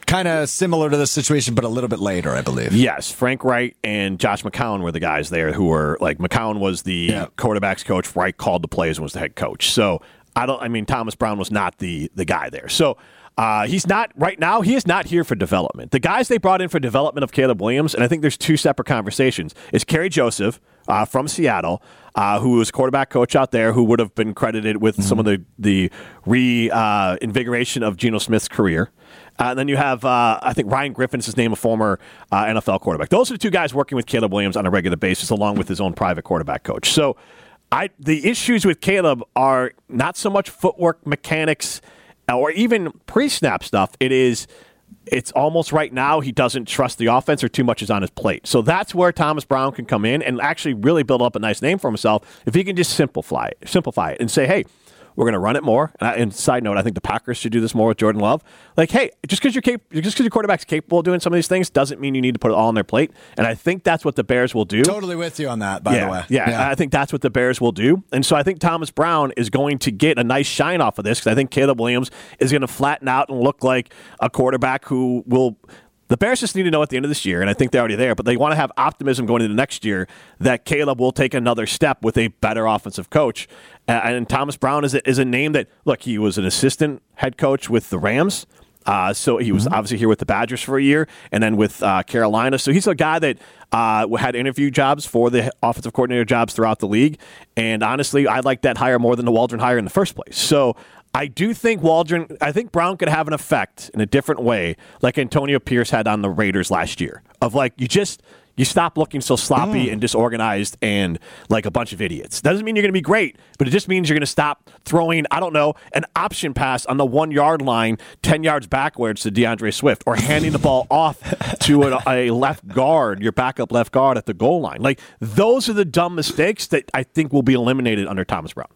[SPEAKER 1] kind of similar to the situation, but a little bit later, I believe.
[SPEAKER 4] Yes, Frank Wright and Josh McCown were the guys there who were like McCown was the
[SPEAKER 1] Yeah.
[SPEAKER 4] quarterbacks coach. Wright called the plays and was the head coach. So I don't. I mean, Thomas Brown was not the the guy there. So. Uh, he's not right now. He is not here for development. The guys they brought in for development of Caleb Williams, and I think there's two separate conversations. Is Kerry Joseph uh, from Seattle, uh, who was quarterback coach out there, who would have been credited with mm-hmm. some of the the reinvigoration uh, of Geno Smith's career. Uh, and then you have, uh, I think Ryan Griffin's his name, a former uh, N F L quarterback. Those are the two guys working with Caleb Williams on a regular basis, along with his own private quarterback coach. So, I the issues with Caleb are not so much footwork, mechanics, or even pre-snap stuff. It is, it's almost right now he doesn't trust the offense or too much is on his plate. So that's where Thomas Brown can come in and actually really build up a nice name for himself if he can just simplify it, simplify it and say, hey, we're going to run it more. And, I, and side note, I think the Packers should do this more with Jordan Love. Like, hey, just because you're cap- just because your quarterback's capable of doing some of these things doesn't mean you need to put it all on their plate. And I think that's what the Bears will do.
[SPEAKER 1] Totally with you on that, by
[SPEAKER 4] yeah,
[SPEAKER 1] the way.
[SPEAKER 4] Yeah,
[SPEAKER 1] yeah,
[SPEAKER 4] I think that's what the Bears will do. And so I think Thomas Brown is going to get a nice shine off of this because I think Caleb Williams is going to flatten out and look like a quarterback who will – the Bears just need to know at the end of this year, and I think they're already there, but they want to have optimism going into next year that Caleb will take another step with a better offensive coach. And, and Thomas Brown is a, is a name that, look, he was an assistant head coach with the Rams. Uh, so he was mm-hmm. obviously here with the Badgers for a year and then with uh, Carolina. So he's a guy that uh, had interview jobs for the offensive coordinator jobs throughout the league. And honestly, I like that hire more than the Waldron hire in the first place. So I do think Waldron, I think Brown could have an effect in a different way like Antonio Pierce had on the Raiders last year of like, you just, you stop looking so sloppy mm. and disorganized and like a bunch of idiots. Doesn't mean you're going to be great, but it just means you're going to stop throwing, I don't know, an option pass on the one yard line, ten yards backwards to DeAndre Swift or handing the ball off to a, a left guard, your backup left guard at the goal line. Like those are the dumb mistakes that I think will be eliminated under Thomas Brown.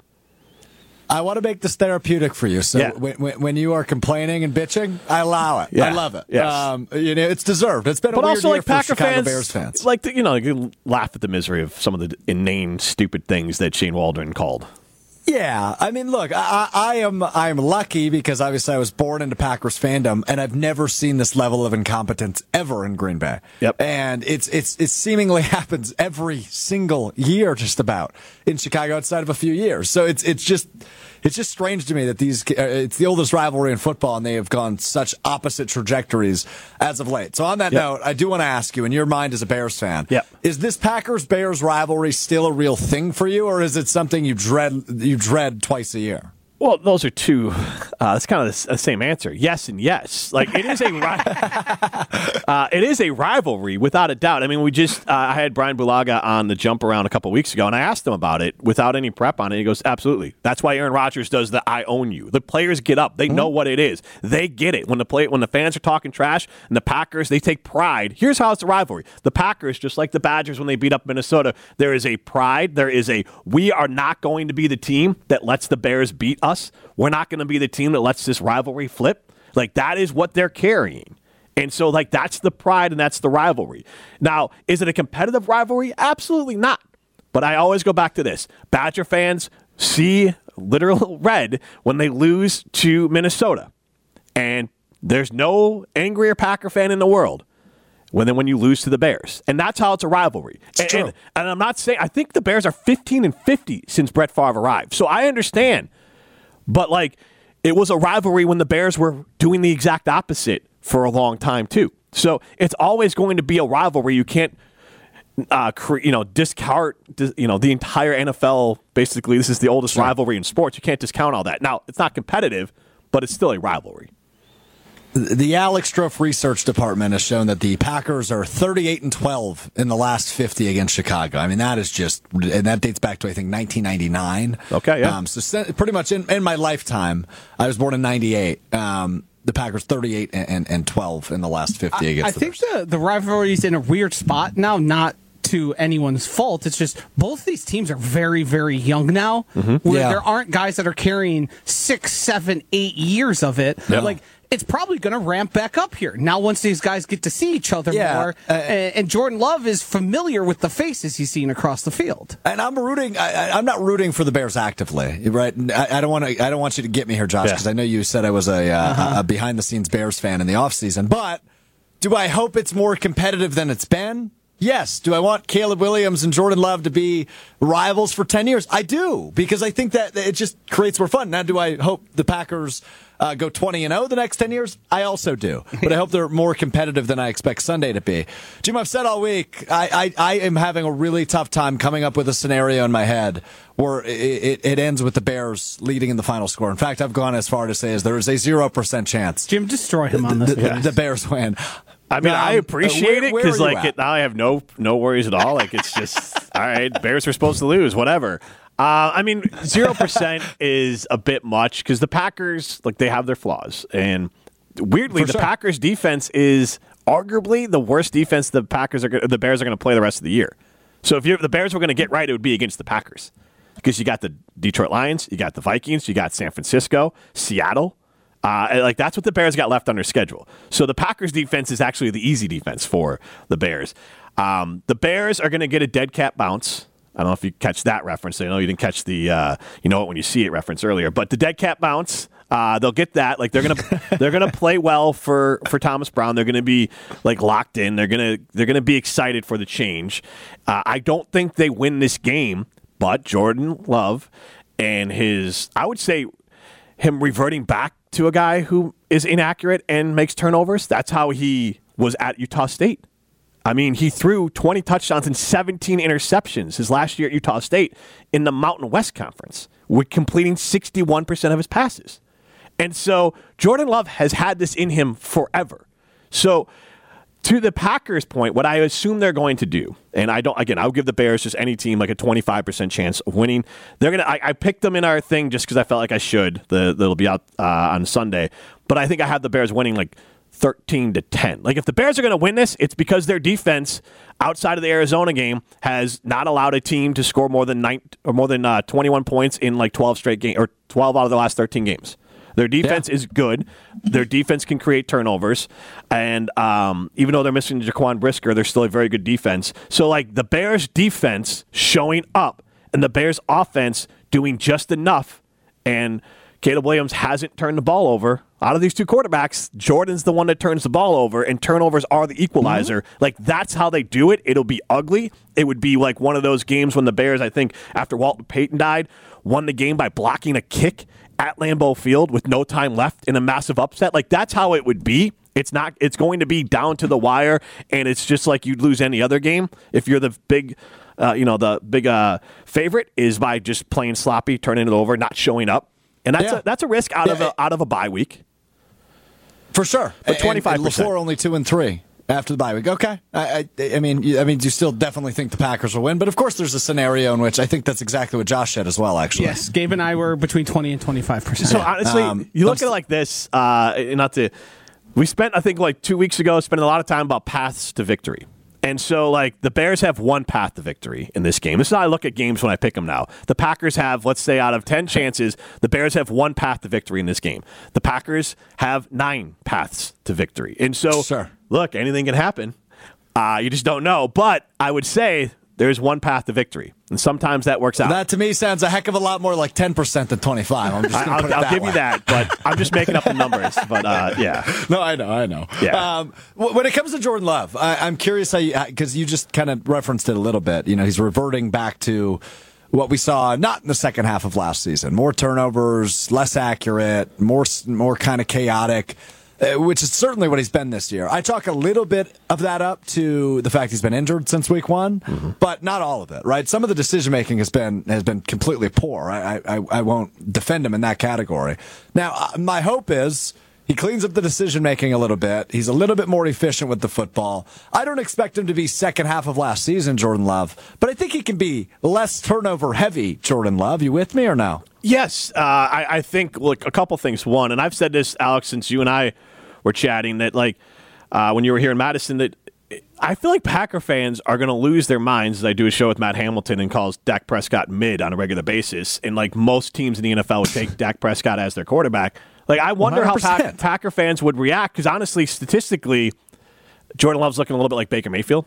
[SPEAKER 1] I want to make this therapeutic for you. So
[SPEAKER 4] yeah.
[SPEAKER 1] when, when you are complaining and bitching, I allow it.
[SPEAKER 4] Yeah.
[SPEAKER 1] I love it.
[SPEAKER 4] Yes.
[SPEAKER 1] Um, you know, it's deserved. It's been
[SPEAKER 4] but
[SPEAKER 1] a weird
[SPEAKER 4] also,
[SPEAKER 1] year
[SPEAKER 4] like,
[SPEAKER 1] for
[SPEAKER 4] Packer
[SPEAKER 1] Chicago
[SPEAKER 4] fans,
[SPEAKER 1] Bears fans.
[SPEAKER 4] Like, the, you know, you laugh at the misery of some of the inane, stupid things that Shane Waldron called.
[SPEAKER 1] Yeah, I mean, look, I, I am I'm lucky because obviously I was born into Packers fandom, and I've never seen this level of incompetence ever in Green Bay.
[SPEAKER 4] Yep.
[SPEAKER 1] And it's it's it seemingly happens every single year, just about in Chicago, outside of a few years. So it's it's just. It's just strange to me that these, uh, it's the oldest rivalry in football, and they have gone such opposite trajectories as of late. So on that
[SPEAKER 4] yep.
[SPEAKER 1] note, I do want to ask you, in your mind as a Bears fan,
[SPEAKER 4] yep.
[SPEAKER 1] is this Packers-Bears rivalry still a real thing for you, or is it something you dread you dread twice a year?
[SPEAKER 4] Well, those are two. Uh, it's kind of the same answer. Yes and yes. Like it is a, ri- uh, it is a rivalry without a doubt. I mean, we just uh, I had Brian Bulaga on the Jump Around a couple weeks ago, and I asked him about it without any prep on it. He goes, "Absolutely. That's why Aaron Rodgers does the 'I own you.' The players get up. They mm-hmm. know what it is. They get it. When the play when the fans are talking trash and the Packers, they take pride. Here's how it's a rivalry. The Packers, just like the Badgers when they beat up Minnesota, there is a pride. There is a we are not going to be the team that lets the Bears beat us. Us. We're not going to be the team that lets this rivalry flip. Like, that is what they're carrying. And so, like, that's the pride and that's the rivalry. Now, is it a competitive rivalry? Absolutely not. But I always go back to this. Badger fans see literal red when they lose to Minnesota. And there's no angrier Packer fan in the world when then when you lose to the Bears. And that's how it's a rivalry.
[SPEAKER 1] It's
[SPEAKER 4] and,
[SPEAKER 1] true.
[SPEAKER 4] And, and I'm not saying, I think the Bears are fifteen and fifty since Brett Favre arrived. So I understand. But, like, it was a rivalry when the Bears were doing the exact opposite for a long time, too. So it's always going to be a rivalry. You can't, uh, cre- you know, discount, you know, the entire N F L. Basically, this is the oldest sure. rivalry in sports. You can't discount all that. Now, it's not competitive, but it's still a rivalry.
[SPEAKER 1] The Alex Stroff Research Department has shown that the Packers are thirty-eight and twelve in the last fifty against Chicago. I mean, that is just, and that dates back to, I think, nineteen ninety-nine.
[SPEAKER 4] Okay, yeah.
[SPEAKER 1] Um, so pretty much in, in my lifetime, I was born in ninety-eight. Um, the Packers thirty-eight and, and, and twelve in the last fifty
[SPEAKER 3] I,
[SPEAKER 1] against
[SPEAKER 3] I
[SPEAKER 1] the
[SPEAKER 3] think
[SPEAKER 1] Bears.
[SPEAKER 3] the, the rivalry is in a weird spot now, not to anyone's fault. It's just both these teams are very, very young now, mm-hmm. where
[SPEAKER 1] yeah.
[SPEAKER 3] there aren't guys that are carrying six, seven, eight years of it.
[SPEAKER 1] Yeah.
[SPEAKER 3] Like, it's probably going to ramp back up here. Now, once these guys get to see each other
[SPEAKER 1] yeah.
[SPEAKER 3] more, uh, and, and Jordan Love is familiar with the faces he's seen across the field.
[SPEAKER 1] And I'm rooting. I, I'm not rooting for the Bears actively, right? I, I don't want to. I don't want you to get me here, Josh, because yeah. I know you said I was a, uh, uh-huh. a behind-the-scenes Bears fan in the offseason. But do I hope it's more competitive than it's been? Yes. Do I want Caleb Williams and Jordan Love to be rivals for ten years? I do, because I think that it just creates more fun. Now, do I hope the Packers uh, go twenty and oh the next ten years? I also do. But I hope they're more competitive than I expect Sunday to be. Jim, I've said all week, I, I, I am having a really tough time coming up with a scenario in my head where it, it, it ends with the Bears leading in the final score. In fact, I've gone as far to say as there is a zero percent chance.
[SPEAKER 3] Jim, destroy him on this.
[SPEAKER 1] The, the, the Bears win.
[SPEAKER 4] I mean, um, I appreciate
[SPEAKER 1] where,
[SPEAKER 4] it because, like,
[SPEAKER 1] at?
[SPEAKER 4] it, now I have no no worries at all. Like, it's just all right. Bears were supposed to lose, whatever. Uh, I mean, zero percent is a bit much because the Packers, like, they have their flaws, and weirdly,
[SPEAKER 1] For
[SPEAKER 4] the
[SPEAKER 1] sure.
[SPEAKER 4] Packers' defense is arguably the worst defense the Packers are the Bears are going to play the rest of the year. So if you're, the Bears were going to get right, it would be against the Packers because you got the Detroit Lions, you got the Vikings, you got San Francisco, Seattle. Uh, like that's what the Bears got left on their schedule. So the Packers defense is actually the easy defense for the Bears. Um, the Bears are going to get a dead cat bounce. I don't know if you catch that reference. I know you didn't catch the uh, you know it when you see it reference earlier, but the dead cat bounce. Uh, they'll get that. Like they're gonna they're gonna play well for, for Thomas Brown. They're gonna be like locked in. They're gonna they're gonna be excited for the change. Uh, I don't think they win this game, but Jordan Love and his I would say him reverting back to a guy who is inaccurate and makes turnovers. That's how he was at Utah State. I mean, he threw twenty touchdowns and seventeen interceptions his last year at Utah State in the Mountain West Conference, with completing sixty-one percent of his passes. And so Jordan Love has had this in him forever. So to the Packers' point, what I assume they're going to do, and I don't, again, I'll give the Bears just any team like a twenty-five percent chance of winning. They're gonna. I, I picked them in our thing just because I felt like I should. The that'll be out uh, on Sunday, but I think I have the Bears winning like thirteen to ten. Like if the Bears are going to win this, it's because their defense outside of the Arizona game has not allowed a team to score more than nine or more than uh, twenty-one points in like twelve straight games or twelve out of the last thirteen games. Their defense yeah. is good. Their defense can create turnovers. And um, even though they're missing Jaquan Brisker, they're still a very good defense. So, like, the Bears' defense showing up and the Bears' offense doing just enough. And Caleb Williams hasn't turned the ball over. Out of these two quarterbacks, Jordan's the one that turns the ball over, and turnovers are the equalizer. Mm-hmm. Like, that's how they do it. It'll be ugly. It would be like one of those games when the Bears, I think, after Walton Payton died, won the game by blocking a kick at Lambeau Field with no time left in a massive upset. Like, that's how it would be. It's not. It's going to be down to the wire, and it's just like you'd lose any other game. If you're the big, uh, you know, the big uh, favorite is by just playing sloppy, turning it over, not showing up, and that's
[SPEAKER 1] yeah.
[SPEAKER 4] a, that's a risk out
[SPEAKER 1] yeah,
[SPEAKER 4] of a, out of a bye week.
[SPEAKER 1] For sure.
[SPEAKER 4] But twenty-five percent.
[SPEAKER 1] LaFleur only two and three after the bye week. Okay. I, I, I mean, you, I mean, you still definitely think the Packers will win, but of course, there's a scenario in which I think that's exactly what Josh said as well. Actually,
[SPEAKER 3] yes. Gabe and I were between twenty and twenty-five percent.
[SPEAKER 4] So honestly,
[SPEAKER 1] Um,
[SPEAKER 4] you look
[SPEAKER 1] I'm
[SPEAKER 4] at it like this. Uh, not to. We spent, I think, like two weeks ago, spending a lot of time about paths to victory. And so, like, the Bears have one path to victory in this game. This is how I look at games when I pick them now. The Packers have, let's say, out of ten chances, the Bears have one path to victory in this game. The Packers have nine paths to victory. And so,
[SPEAKER 1] sure.
[SPEAKER 4] look, anything can happen. Uh, you just don't know. But I would say there's one path to victory. And sometimes that works out.
[SPEAKER 1] That, to me, sounds a heck of a lot more like ten percent than twenty-five. I'm just
[SPEAKER 4] I,
[SPEAKER 1] gonna
[SPEAKER 4] I'll,
[SPEAKER 1] put it
[SPEAKER 4] I'll
[SPEAKER 1] that
[SPEAKER 4] give
[SPEAKER 1] way.
[SPEAKER 4] you that, but I'm just making up the numbers. But, uh, yeah.
[SPEAKER 1] No, I know, I know.
[SPEAKER 4] Yeah.
[SPEAKER 1] Um, when it comes to Jordan Love, I, I'm curious how you, because you just kind of referenced it a little bit. You know, he's reverting back to what we saw not in the second half of last season. More turnovers, less accurate, more more kind of chaotic, uh, which is certainly what he's been this year. I chalk a little bit of that up to the fact he's been injured since week one, mm-hmm. but not all of it, right? Some of the decision making has been has been completely poor. I, I I won't defend him in that category. Now, uh, my hope is he cleans up the decision making a little bit. He's a little bit more efficient with the football. I don't expect him to be second half of last season, Jordan Love, but I think he can be less turnover heavy, Jordan Love. You with me or no?
[SPEAKER 4] Yes, uh, I, I think, look, a couple things. One, and I've said this, Alex, since you and I were chatting, that, like, uh, when you were here in Madison, that I feel like Packer fans are going to lose their minds as I do a show with Matt Hamilton and calls Dak Prescott mid on a regular basis. And like most teams in the N F L would take Dak Prescott as their quarterback. Like I wonder one hundred percent how Pack, Packer fans would react because honestly, statistically, Jordan Love's looking a little bit like Baker Mayfield.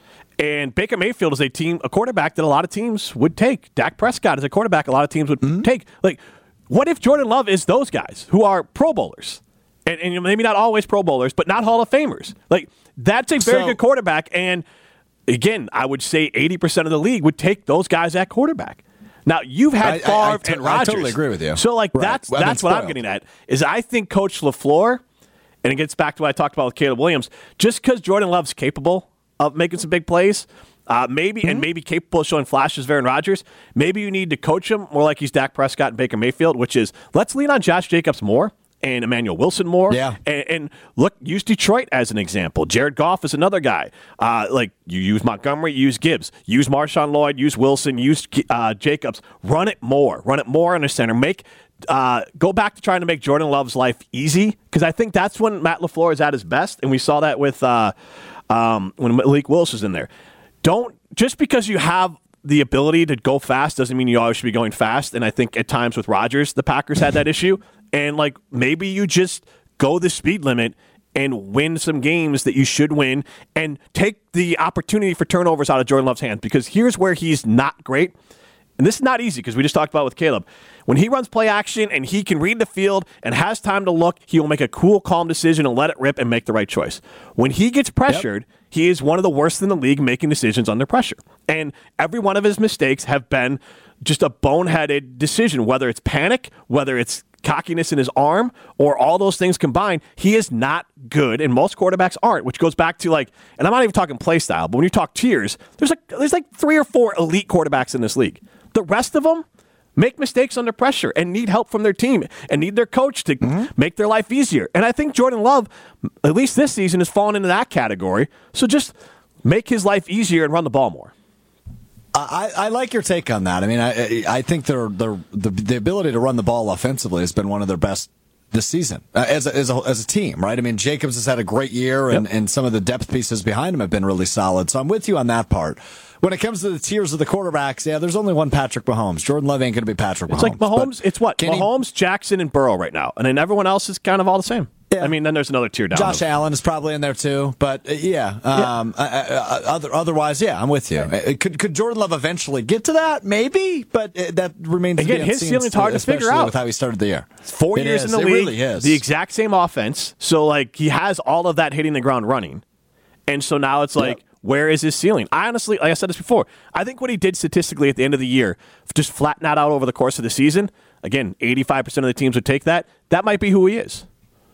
[SPEAKER 4] And Baker Mayfield is a team, a quarterback that a lot of teams would take. Dak Prescott is a quarterback a lot of teams would mm-hmm. take. Like, what if Jordan Love is those guys who are Pro Bowlers? And, and maybe not always Pro Bowlers, but not Hall of Famers. Like, that's a very so, good quarterback. And again, I would say eighty percent of the league would take those guys at quarterback. Now, you've had Favre I, I, I t- and Rodgers. I totally
[SPEAKER 1] agree with you.
[SPEAKER 4] So, like,
[SPEAKER 1] right.
[SPEAKER 4] that's well, that's what I'm getting at, is I think Coach LaFleur, and it gets back to what I talked about with Caleb Williams, just because Jordan Love's capable of making some big plays, uh, maybe, mm-hmm. and maybe capable of showing flashes of Aaron Rodgers, maybe you need to coach him more like he's Dak Prescott and Baker Mayfield, which is, let's lean on Josh Jacobs more. And Emmanuel Wilson more.
[SPEAKER 1] Yeah.
[SPEAKER 4] And, and look, use Detroit as an example. Jared Goff is another guy. Uh, like, you use Montgomery, use Gibbs. Use Marshawn Lloyd, use Wilson, use uh, Jacobs. Run it more. Run it more in the center. Make uh, Go back to trying to make Jordan Love's life easy, because I think that's when Matt LaFleur is at his best, and we saw that with uh, um, when Malik Willis was in there. Don't, just because you have the ability to go fast doesn't mean you always should be going fast, and I think at times with Rodgers, the Packers had that issue. And, like, maybe you just go the speed limit and win some games that you should win and take the opportunity for turnovers out of Jordan Love's hands, because here's where he's not great. And this is not easy because we just talked about with Caleb. When he runs play action and he can read the field and has time to look, he will make a cool, calm decision and let it rip and make the right choice. When he gets pressured, yep. he is one of the worst in the league making decisions under pressure. And every one of his mistakes have been just a boneheaded decision, whether it's panic, whether it's cockiness in his arm, or all those things combined. He is not good, and most quarterbacks aren't, which goes back to, like, and I'm not even talking play style, but when you talk tiers, there's like there's like three or four elite quarterbacks in this league. The rest of them make mistakes under pressure and need help from their team and need their coach to mm-hmm. make their life easier. And I think Jordan Love, at least this season, has fallen into that category. So just make his life easier and run the ball more.
[SPEAKER 1] I, I like your take on that. I mean, I I think they're, they're, the the ability to run the ball offensively has been one of their best this season uh, as, a, as, a, as a team, right? I mean, Jacobs has had a great year, and, yep. and some of the depth pieces behind him have been really solid. So I'm with you on that part. When it comes to the tiers of the quarterbacks, yeah, there's only one Patrick Mahomes. Jordan Love ain't going to be Patrick Mahomes.
[SPEAKER 4] It's like Mahomes, it's what? Mahomes, he, Jackson, and Burrow right now. And then everyone else is kind of all the same. Yeah. I mean, then there's another tier down.
[SPEAKER 1] Josh of, Allen is probably in there too, but uh, yeah. Um, yeah. Uh, uh, other, otherwise, yeah, I'm with you. Uh, could could Jordan Love eventually get to that? Maybe, but uh, that remains
[SPEAKER 4] again.
[SPEAKER 1] To be
[SPEAKER 4] his ceiling's hard to figure out
[SPEAKER 1] with how he started the year.
[SPEAKER 4] Four
[SPEAKER 1] it
[SPEAKER 4] years
[SPEAKER 1] is.
[SPEAKER 4] in the
[SPEAKER 1] it
[SPEAKER 4] league,
[SPEAKER 1] really is.
[SPEAKER 4] The exact same offense. So like he has all of that hitting the ground running, and so now it's like. Yep. Where is his ceiling? I honestly, like I said this before, I think what he did statistically at the end of the year, just flatten that out over the course of the season, again, eighty-five percent of the teams would take that. That might be who he is,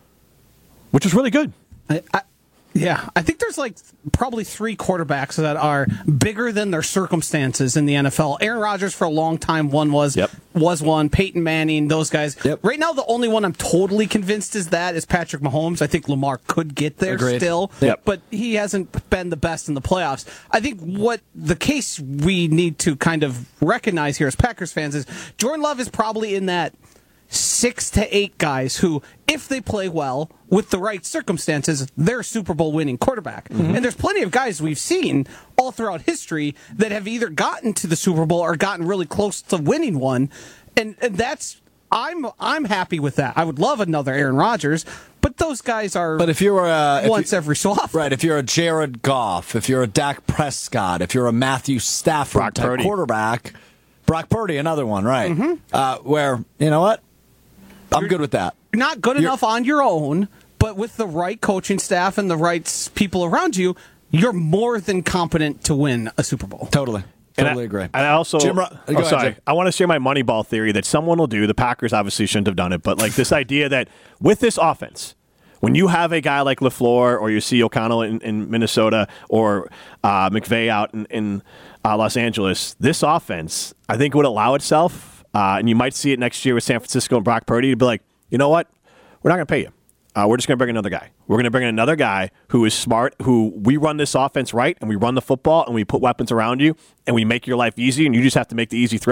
[SPEAKER 4] which is really good.
[SPEAKER 3] I, I, yeah, I think there's like probably three quarterbacks that are bigger than their circumstances in the N F L. Aaron Rodgers for a long time, one was
[SPEAKER 4] yep.
[SPEAKER 3] was one. Peyton Manning, those guys.
[SPEAKER 1] Yep.
[SPEAKER 3] Right now, the only one I'm totally convinced is that is Patrick Mahomes. I think Lamar could get there
[SPEAKER 1] Agreed.
[SPEAKER 3] still,
[SPEAKER 1] yep.
[SPEAKER 3] but he hasn't been the best in the playoffs. I think what the case we need to kind of recognize here as Packers fans is Jordan Love is probably in that six to eight guys who, if they play well with the right circumstances, they're a Super Bowl winning quarterback. Mm-hmm. And there's plenty of guys we've seen all throughout history that have either gotten to the Super Bowl or gotten really close to winning one. And, and that's I'm I'm happy with that. I would love another Aaron Rodgers, but those guys are
[SPEAKER 1] but if you're uh,
[SPEAKER 3] once
[SPEAKER 1] you,
[SPEAKER 3] every so often.
[SPEAKER 1] Right, if you're a Jared Goff, if you're a Dak Prescott, if you're a Matthew Stafford
[SPEAKER 4] Brock
[SPEAKER 1] type
[SPEAKER 4] Purdy.
[SPEAKER 1] quarterback, Brock Purdy, another one, right?
[SPEAKER 3] Mm-hmm.
[SPEAKER 1] Uh, where, you know what? I'm
[SPEAKER 3] You're,
[SPEAKER 1] good with that.
[SPEAKER 3] You're not good
[SPEAKER 1] You're,
[SPEAKER 3] enough on your own, but with the right coaching staff and the right people around you, you're more than competent to win a Super Bowl.
[SPEAKER 1] Totally.
[SPEAKER 4] And
[SPEAKER 1] Totally
[SPEAKER 4] I,
[SPEAKER 1] agree.
[SPEAKER 4] And I also,
[SPEAKER 1] Jim,
[SPEAKER 4] oh,
[SPEAKER 1] ahead,
[SPEAKER 4] sorry,
[SPEAKER 1] Jim.
[SPEAKER 4] I want to share my Moneyball theory that someone will do. The Packers obviously shouldn't have done it, but like this idea that with this offense, when you have a guy like LaFleur or you see O'Connell in, in Minnesota or uh, McVay out in, in uh, Los Angeles, this offense, I think, would allow itself, uh, and you might see it next year with San Francisco and Brock Purdy, to be like, you know what? We're not going to pay you. Uh, we're just going to bring another guy. We're going to bring in another guy who is smart, who we run this offense right, and we run the football, and we put weapons around you, and we make your life easy, and you just have to make the easy throws.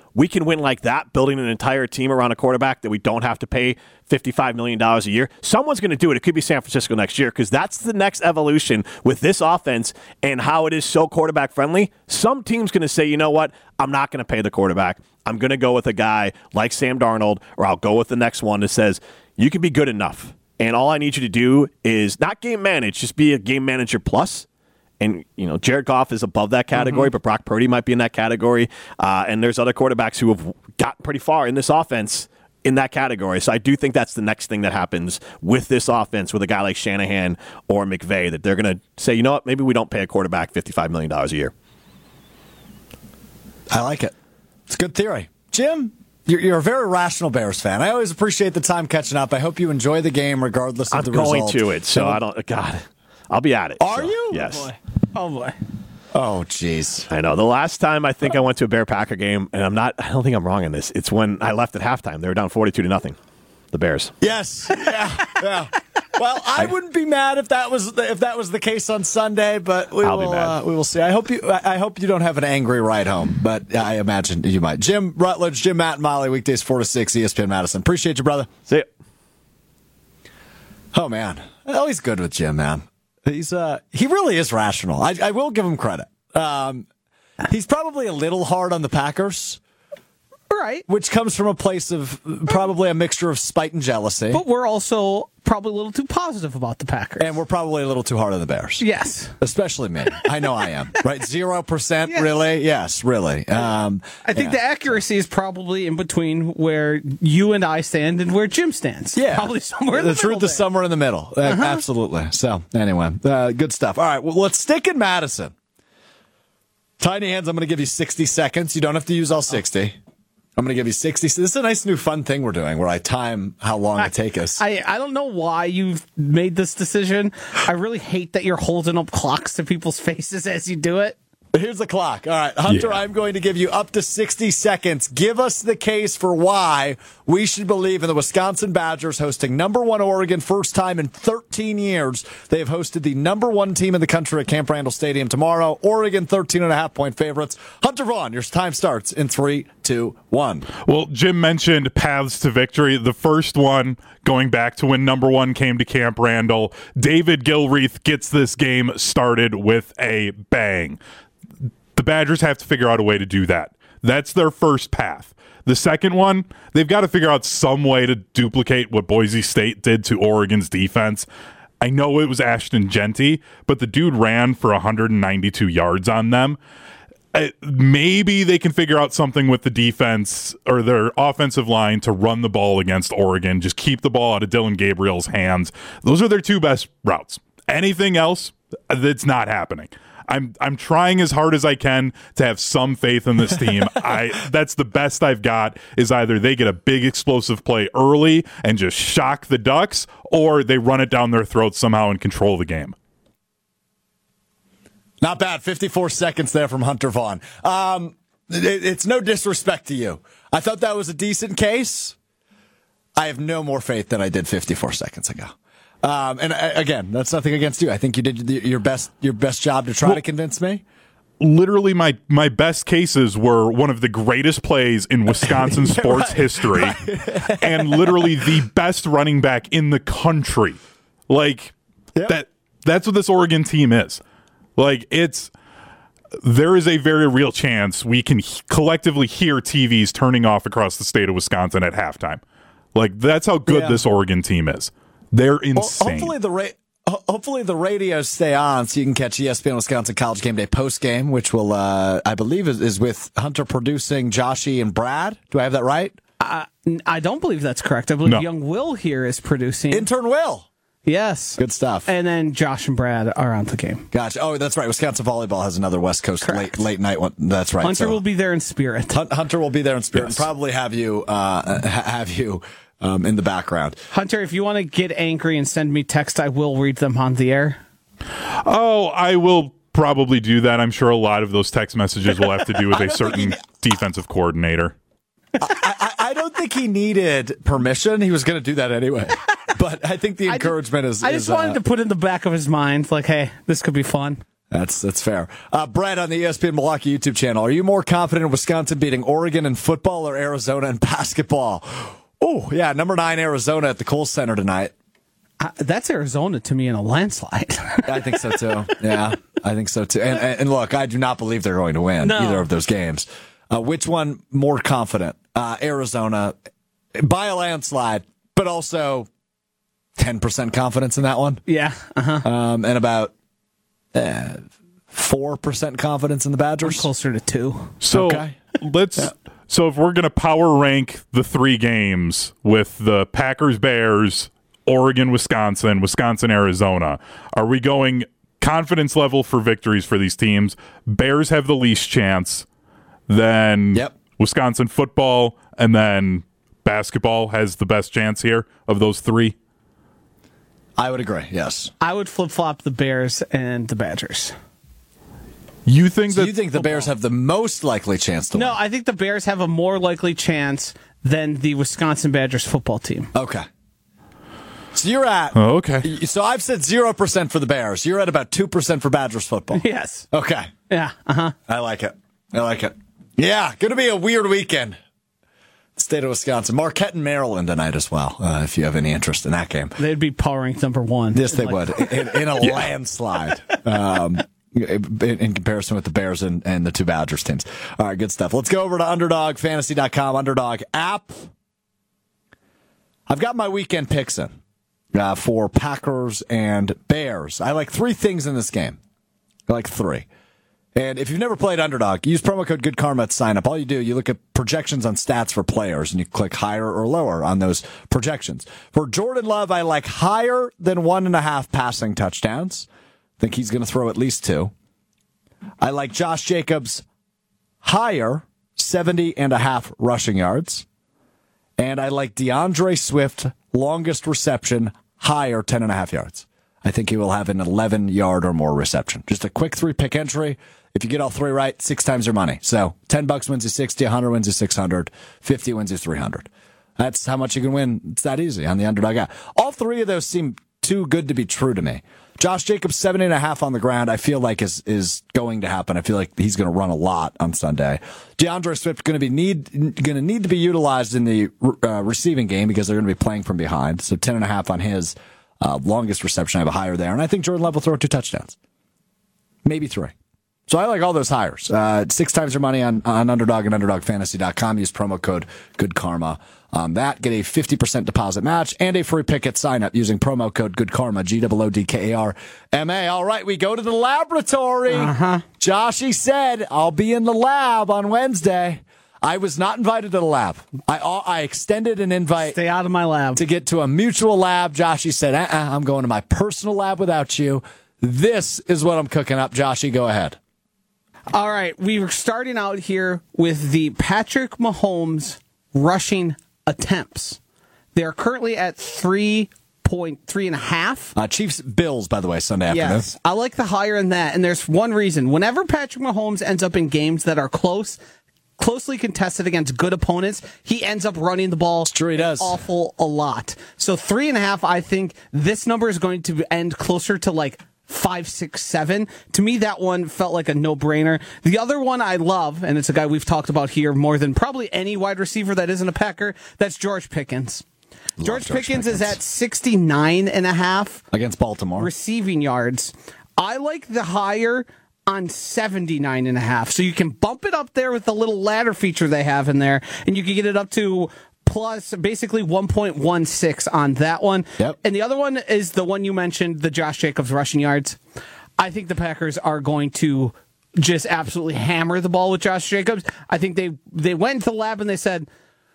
[SPEAKER 4] we can win like that, building an entire team around a quarterback that we don't have to pay fifty-five million dollars a year, someone's going to do it. It could be San Francisco next year because that's the next evolution with this offense and how it is so quarterback friendly. Some team's going to say, you know what, I'm not going to pay the quarterback. I'm going to go with a guy like Sam Darnold, or I'll go with the next one that says, you can be good enough. And all I need you to do is not game manage, just be a game manager plus. And, you know, Jared Goff is above that category, mm-hmm. but Brock Purdy might be in that category. Uh, and there's other quarterbacks who have gotten pretty far in this offense in that category. So I do think that's the next thing that happens with this offense with a guy like Shanahan or McVay, that they're going to say, you know what, maybe we don't pay a quarterback fifty-five million dollars a year.
[SPEAKER 1] I like it. It's a good theory. Jim, you're, you're a very rational Bears fan. I always appreciate the time catching up. I hope you enjoy the game regardless of
[SPEAKER 4] I'm
[SPEAKER 1] the
[SPEAKER 4] result.
[SPEAKER 1] result.
[SPEAKER 4] I'm going to it, so I don't, God, I'll be at it.
[SPEAKER 1] Are
[SPEAKER 4] so,
[SPEAKER 1] you?
[SPEAKER 4] Yes.
[SPEAKER 3] Oh, boy. Oh, boy.
[SPEAKER 1] Oh, jeez.
[SPEAKER 4] I know. The last time I think I went to a Bear Packer game, and I'm not, I don't think I'm wrong in this, it's when I left at halftime. They were down forty-two to nothing. The Bears.
[SPEAKER 1] Yes. Yeah. Yeah. Well, I wouldn't be mad if that was if that was the case on Sunday, but we
[SPEAKER 4] I'll
[SPEAKER 1] will
[SPEAKER 4] be mad.
[SPEAKER 1] Uh, we will see. I hope you I hope you don't have an angry ride home, but I imagine you might. Jim Rutledge, Jim, Matt, and Molly, weekdays four to six, E S P N Madison. Appreciate you, brother.
[SPEAKER 4] See ya.
[SPEAKER 1] Oh man, always good with Jim, man. He's uh he really is rational. I, I will give him credit. Um, he's probably a little hard on the Packers.
[SPEAKER 3] Right.
[SPEAKER 1] Which comes from a place of probably a mixture of spite and jealousy.
[SPEAKER 3] But we're also probably a little too positive about the Packers.
[SPEAKER 1] And we're probably a little too hard on the Bears.
[SPEAKER 3] Yes.
[SPEAKER 1] Especially me. I know I am. Right? Zero percent,
[SPEAKER 3] Yes.
[SPEAKER 1] really? Yes, really. Um,
[SPEAKER 3] I think
[SPEAKER 1] yeah.
[SPEAKER 3] the accuracy is probably in between where you and I stand and where Jim stands.
[SPEAKER 1] Yeah.
[SPEAKER 3] Probably somewhere in
[SPEAKER 1] the
[SPEAKER 3] the
[SPEAKER 1] truth
[SPEAKER 3] middle
[SPEAKER 1] is
[SPEAKER 3] there.
[SPEAKER 1] somewhere in the middle. Uh,
[SPEAKER 3] Uh-huh.
[SPEAKER 1] Absolutely. So, anyway, uh, good stuff. All right, well, let's stick in Madison. Tiny hands, I'm going to give you sixty seconds. You don't have to use all sixty. I'm going to give you sixty. This is a nice new fun thing we're doing where I time how long it take us.
[SPEAKER 3] I, I don't know why you've made this decision. I really hate that you're holding up clocks to people's faces as you do it.
[SPEAKER 1] Here's the clock. All right, Hunter,
[SPEAKER 2] Yeah.
[SPEAKER 1] I'm going to give you up to sixty seconds. Give us the case for why we should believe in the Wisconsin Badgers hosting number one Oregon, first time in thirteen years. They have hosted the number one team in the country at Camp Randall Stadium tomorrow. Oregon, thirteen and a half point favorites. Hunter Vaughn, your time starts in three, two, one.
[SPEAKER 2] Well, Jim mentioned paths to victory. The first one, going back to when number one came to Camp Randall, David Gilreath gets this game started with a bang. The Badgers have to figure out a way to do that. That's their first path. The second one, they've got to figure out some way to duplicate what Boise State did to Oregon's defense. I know it was Ashton Genty, but the dude ran for one hundred ninety-two yards on them. Uh, maybe they can figure out something with the defense or their offensive line to run the ball against Oregon. Just keep the ball out of Dylan Gabriel's hands. Those are their two best routes. Anything else, that's not happening. I'm I'm trying as hard as I can to have some faith in this team. I that's the best I've got is either they get a big explosive play early and just shock the Ducks, or they run it down their throats somehow and control the game.
[SPEAKER 1] Not bad. fifty-four seconds there from Hunter Vaughn. Um, it, it's no disrespect to you. I thought that was a decent case. I have no more faith than I did fifty-four seconds ago. Um, and uh, again, that's nothing against you. I think you did your best your best job to try
[SPEAKER 2] well,
[SPEAKER 1] to convince me.
[SPEAKER 2] Literally, my my best cases were one of the greatest plays in Wisconsin
[SPEAKER 1] yeah,
[SPEAKER 2] sports
[SPEAKER 1] right,
[SPEAKER 2] history,
[SPEAKER 1] right.
[SPEAKER 2] and literally the best running back in the country. Like
[SPEAKER 1] Yep.
[SPEAKER 2] that. That's what this Oregon team is. Like it's. There is a very real chance we can he- collectively hear T Vs turning off across the state of Wisconsin at halftime. Like that's how good
[SPEAKER 1] Yeah.
[SPEAKER 2] this Oregon team is. They're insane.
[SPEAKER 1] Well, hopefully the ra- ho- hopefully the radios stay on so you can catch E S P N Wisconsin College Game Day post game, which will uh, I believe is, is with Hunter producing Joshy and Brad. Do I have that right?
[SPEAKER 3] Uh, I don't believe that's correct. I believe
[SPEAKER 2] No.
[SPEAKER 3] young Will here is producing.
[SPEAKER 1] Intern Will.
[SPEAKER 3] Yes.
[SPEAKER 1] Good stuff.
[SPEAKER 3] And then Josh and Brad are on the game.
[SPEAKER 1] Gotcha. Oh, that's right. Wisconsin Volleyball has another West Coast late, late night one. That's right.
[SPEAKER 3] Hunter
[SPEAKER 1] So
[SPEAKER 3] will be there in spirit.
[SPEAKER 1] Hun- Hunter will be there in spirit
[SPEAKER 2] Yes.
[SPEAKER 1] and probably have you uh, ha- have you um, in the background.
[SPEAKER 3] Hunter, if you want to get angry and send me text, I will read them on the air.
[SPEAKER 2] Oh, I will probably do that. I'm sure a lot of those text messages will have to do with a certain defensive coordinator.
[SPEAKER 1] I, I, I don't think he needed permission. He was going to do that anyway. But I think the encouragement
[SPEAKER 3] I
[SPEAKER 1] is.
[SPEAKER 3] I just
[SPEAKER 1] is,
[SPEAKER 3] wanted
[SPEAKER 1] uh,
[SPEAKER 3] to put in the back of his mind, like, hey, this could be fun.
[SPEAKER 1] That's that's fair. Uh, Brett on the E S P N Milwaukee YouTube channel. Are you more confident in Wisconsin beating Oregon in football or Arizona in basketball? Oh, yeah, number nine Arizona at the Kohl Center tonight.
[SPEAKER 3] Uh, that's Arizona to me in a landslide.
[SPEAKER 1] I think so too. Yeah, I think so too. And, and, and look, I do not believe they're going to win
[SPEAKER 3] No.
[SPEAKER 1] either of those games. Uh, which one more confident? Uh, Arizona by a landslide, but also ten percent confidence in that one.
[SPEAKER 3] Yeah. Uh-huh.
[SPEAKER 1] Um, and about uh, four percent confidence in the Badgers.
[SPEAKER 3] Closer to two.
[SPEAKER 2] So
[SPEAKER 1] Okay.
[SPEAKER 2] let's.
[SPEAKER 1] Yeah.
[SPEAKER 2] So if we're going to power rank the three games with the Packers, Bears, Oregon, Wisconsin, Wisconsin, Arizona, are we going confidence level for victories for these teams? Bears have the least chance. Then
[SPEAKER 1] Yep.
[SPEAKER 2] Wisconsin football, and then basketball has the best chance here of those three.
[SPEAKER 1] I would agree. Yes.
[SPEAKER 3] I would flip flop the Bears and the Badgers.
[SPEAKER 2] You think
[SPEAKER 1] So
[SPEAKER 2] that
[SPEAKER 1] you think the Bears have the most likely chance to
[SPEAKER 3] No,
[SPEAKER 1] win?
[SPEAKER 3] I think the Bears have a more likely chance than the Wisconsin Badgers football team.
[SPEAKER 1] Okay. So you're at.
[SPEAKER 2] Oh, okay.
[SPEAKER 1] So I've said zero percent for the Bears. You're at about two percent for Badgers football.
[SPEAKER 3] Yes.
[SPEAKER 1] Okay.
[SPEAKER 3] Yeah. Uh huh.
[SPEAKER 1] I like it. I like it. Yeah, going to be a weird weekend. State of Wisconsin. Marquette and Maryland tonight as well, uh, if you have any interest in that game.
[SPEAKER 3] They'd be power ranked number one.
[SPEAKER 1] Yes, they
[SPEAKER 3] Like-
[SPEAKER 1] would, in, in a landslide. Um, in, in comparison with the Bears and, and the two Badgers teams. All right, good stuff. Let's go over to underdog fantasy dot com, Underdog app. I've got my weekend picks in uh, for Packers and Bears. I like three things in this game. I like three. And if you've never played Underdog, use promo code GoodKarma at sign up. All you do, you look at projections on stats for players, and you click higher or lower on those projections. For Jordan Love, I like higher than one and a half passing touchdowns. I think he's going to throw at least two. I like Josh Jacobs higher, seventy and a half rushing yards. And I like DeAndre Swift, longest reception, higher, ten and a half yards. I think he will have an eleven yard or more reception. Just a quick three pick entry. If you get all three right, six times your money. So ten bucks wins you sixty, one hundred wins you six hundred, fifty wins you three hundred. That's how much you can win. It's that easy on the Underdog app. All three of those seem too good to be true to me. Josh Jacobs, seven and a half on the ground, I feel like is is going to happen. I feel like he's going to run a lot on Sunday. DeAndre Swift going to be need going to need to be utilized in the uh, receiving game because they're going to be playing from behind. So ten and a half on his uh, longest reception. I have a higher there, and I think Jordan Love will throw two touchdowns, maybe three. So I like all those hires. Uh, six times your money on, on Underdog and Underdog Fantasy dot com. Use promo code GoodKarma on that. Get a fifty percent deposit match and a free pick at sign up using promo code GoodKarma, G O O D K A R M A. All right, we go to the laboratory.
[SPEAKER 3] Uh-huh.
[SPEAKER 1] Joshy said, I'll be in the lab on Wednesday. I was not invited to the lab. I I extended an invite
[SPEAKER 3] Stay out of my lab.
[SPEAKER 1] to get to a mutual lab. Joshy said, uh-uh, I'm going to my personal lab without you. This is what I'm cooking up. Joshy, go ahead.
[SPEAKER 3] All right, we were starting out here with the Patrick Mahomes rushing attempts. They are currently at three point three and a half.
[SPEAKER 1] Uh, Chiefs Bills, by the way, Sunday afternoon.
[SPEAKER 3] Yes, I like the higher in that, and there's one reason. Whenever Patrick Mahomes ends up in games that are close, closely contested against good opponents, he ends up running the ball
[SPEAKER 1] Sure he does.
[SPEAKER 3] awful a lot. So three and a half, I think this number is going to end closer to like five, six, seven. To me, that one felt like a no-brainer. The other one I love, and it's a guy we've talked about here more than probably any wide receiver that isn't a Packer, that's George Pickens. George,
[SPEAKER 1] George
[SPEAKER 3] Pickens, is
[SPEAKER 1] Pickens.
[SPEAKER 3] at sixty-nine and a half
[SPEAKER 1] Against Baltimore.
[SPEAKER 3] receiving yards. I like the higher on seventy-nine and a half. So you can bump it up there with the little ladder feature they have in there, and you can get it up to plus basically one point one six on that one.
[SPEAKER 1] Yep.
[SPEAKER 3] And the other one is the one you mentioned, the Josh Jacobs rushing yards. I think the Packers are going to just absolutely hammer the ball with Josh Jacobs. I think they, they went into the lab and they said,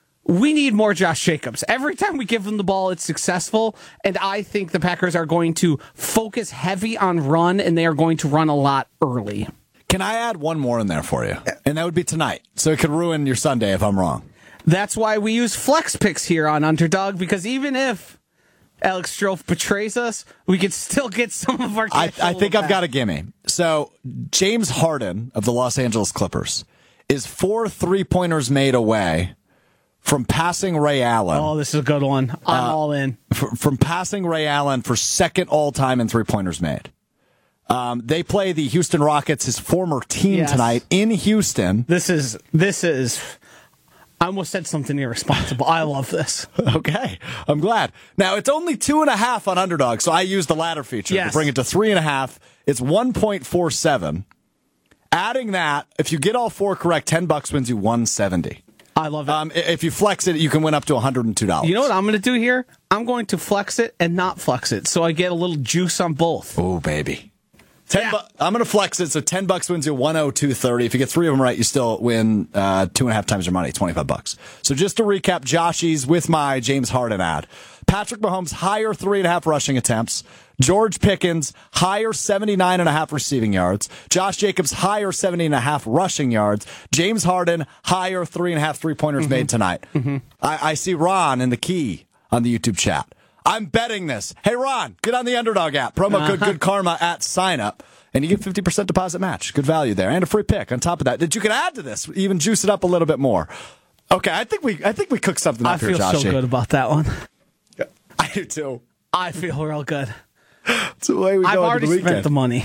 [SPEAKER 3] we need more Josh Jacobs. Every time we give them the ball, it's successful. And I think the Packers are going to focus heavy on run, and they are going to run a lot early.
[SPEAKER 1] Can I add one more in there for you? And that would be tonight. So it could ruin your Sunday if I'm wrong.
[SPEAKER 3] That's why we use flex picks here on Underdog, because even if Alex Strofe betrays us, we could still get some of our
[SPEAKER 1] I,
[SPEAKER 3] cash
[SPEAKER 1] I
[SPEAKER 3] flow
[SPEAKER 1] think I've
[SPEAKER 3] back.
[SPEAKER 1] got a gimme. So James Harden of the Los Angeles Clippers is four three-pointers made away from passing Ray Allen.
[SPEAKER 3] Oh, this is a good one. I'm
[SPEAKER 1] Uh,
[SPEAKER 3] all in.
[SPEAKER 1] f- from passing Ray Allen for second all-time in three-pointers made. Um, they play the Houston Rockets, his former team,
[SPEAKER 3] Yes.
[SPEAKER 1] tonight in Houston.
[SPEAKER 3] This is this is. I almost said something irresponsible. I love this.
[SPEAKER 1] Okay, I'm glad. Now, it's only two and a half on Underdog, so I use the ladder feature
[SPEAKER 3] Yes.
[SPEAKER 1] to bring it to three and a half. It's one point four seven. Adding that, if you get all four correct, ten bucks wins you one seventy.
[SPEAKER 3] I love it.
[SPEAKER 1] Um, i- if you flex it, you can win up to one hundred two dollars.
[SPEAKER 3] You know what I'm going to do here? I'm going to flex it and not flex it, so I get a little juice on both.
[SPEAKER 1] Oh, baby. Ten
[SPEAKER 3] Yeah.
[SPEAKER 1] bu- I'm going to flex it, so ten bucks wins you one oh two thirty. If you get three of them right, you still win uh, two and a half times your money, twenty-five bucks. So just to recap, Joshies with my James Harden ad. Patrick Mahomes, higher three and a half rushing attempts. George Pickens, higher seventy-nine and a half receiving yards. Josh Jacobs, higher seventy and a half rushing yards. James Harden, higher three and a half three-pointers made tonight. I, I see Ron in the key on the YouTube chat. I'm betting this. Hey, Ron, get on the Underdog app. Promo code Good Karma at sign up, and you get fifty percent deposit match. Good value there, and a free pick on top of that. That you can add to this, even juice it up a little bit more. Okay, I think we, I think we cooked something up
[SPEAKER 3] I
[SPEAKER 1] here,
[SPEAKER 3] feel
[SPEAKER 1] Joshy.
[SPEAKER 3] so good about that one.
[SPEAKER 1] I do too.
[SPEAKER 3] I feel real good.
[SPEAKER 1] It's the way we
[SPEAKER 3] I've
[SPEAKER 1] go into
[SPEAKER 3] already
[SPEAKER 1] the
[SPEAKER 3] spent
[SPEAKER 1] weekend.
[SPEAKER 3] the money.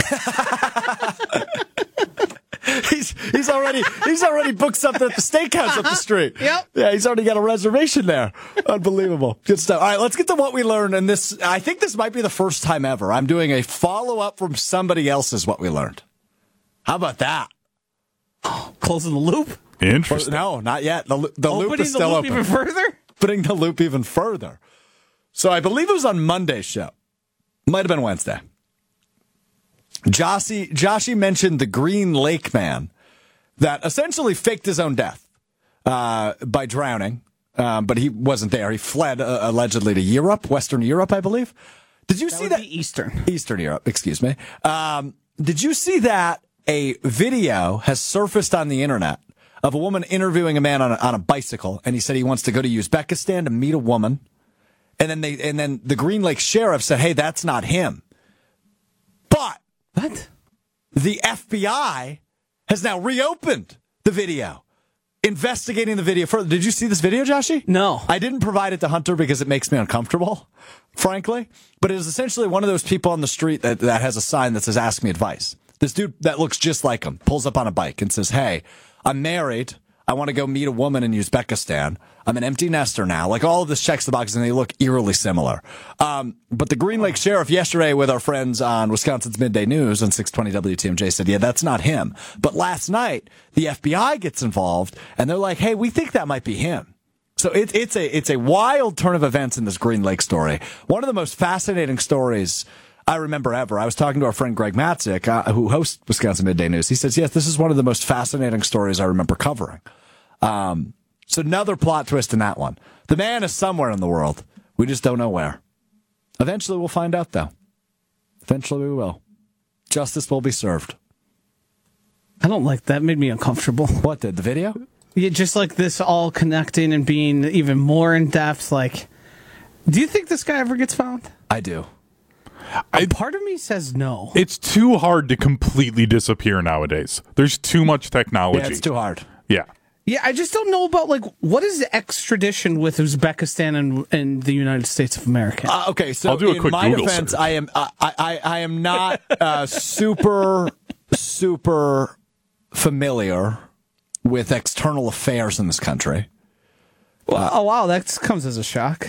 [SPEAKER 1] he's he's already he's already booked something at the steakhouse up the street.
[SPEAKER 3] Yep.
[SPEAKER 1] Yeah, he's already got a reservation there. Unbelievable. Good stuff. All right, let's get to what we learned. And this, I think this might be the first time ever I'm doing a follow up from somebody else's what we learned. How about that?
[SPEAKER 3] Closing the loop.
[SPEAKER 2] Interesting.
[SPEAKER 1] No, not yet. The, the loop
[SPEAKER 3] Opening
[SPEAKER 1] is
[SPEAKER 3] the
[SPEAKER 1] still
[SPEAKER 3] loop
[SPEAKER 1] open.
[SPEAKER 3] even further.
[SPEAKER 1] Putting the loop even further. So I believe it was on Monday's show. Might have been Wednesday. Joshy, Joshy mentioned the Green Lake man that essentially faked his own death uh, by drowning, um, but he wasn't there. He fled uh, allegedly to Europe, Western Europe, I believe. Did you
[SPEAKER 3] That
[SPEAKER 1] see
[SPEAKER 3] would
[SPEAKER 1] that?
[SPEAKER 3] be Eastern.
[SPEAKER 1] Eastern Europe, excuse me. Um, did you see that a video has surfaced on the internet of a woman interviewing a man on a, on a bicycle, and he said he wants to go to Uzbekistan to meet a woman, and then they and then the Green Lake sheriff said, "Hey, that's not him." But
[SPEAKER 3] What?
[SPEAKER 1] the F B I has now reopened the video, investigating the video further. Did you see this video, Joshy?
[SPEAKER 3] No.
[SPEAKER 1] I didn't provide it to Hunter because it makes me uncomfortable, frankly. But it is essentially one of those people on the street that, that has a sign that says, "Ask me advice." This dude that looks just like him pulls up on a bike and says, "Hey, I'm married. I want to go meet a woman in Uzbekistan. I'm an empty nester now." Like, all of this checks the boxes, and they look eerily similar. Um, but the Green Lake Sheriff yesterday with our friends on Wisconsin's Midday News on six twenty W T M J said, yeah, that's not him. But last night, the F B I gets involved, and they're like, hey, we think that might be him. So it, it's a it's a wild turn of events in this Green Lake story. One of the most fascinating stories I remember ever. I was talking to our friend Greg Matzik, uh, who hosts Wisconsin Midday News. He says, yes, this is one of the most fascinating stories I remember covering. Um, so another plot twist in that one. The man is somewhere in the world. We just don't know where. Eventually we'll find out, though. Eventually we will. Justice will be served.
[SPEAKER 3] I don't like that. Made me uncomfortable.
[SPEAKER 1] What did the video?
[SPEAKER 3] Yeah, just like this all connecting and being even more in depth. Like, do you think this guy ever gets found?
[SPEAKER 1] I do.
[SPEAKER 2] I-
[SPEAKER 3] Part of me says no.
[SPEAKER 2] It's too hard to completely disappear nowadays. There's too much technology.
[SPEAKER 1] Yeah, it's too hard.
[SPEAKER 2] Yeah.
[SPEAKER 3] Yeah, I just don't know about, like, what is the extradition with Uzbekistan and, and the United States of America?
[SPEAKER 1] Uh, okay, so
[SPEAKER 2] I'll do a
[SPEAKER 1] in
[SPEAKER 2] quick
[SPEAKER 1] my
[SPEAKER 2] Google
[SPEAKER 1] defense,
[SPEAKER 2] search.
[SPEAKER 1] I am uh, I, I I am not uh, super super familiar with external affairs in this country.
[SPEAKER 3] Well, oh, wow, that comes as a shock.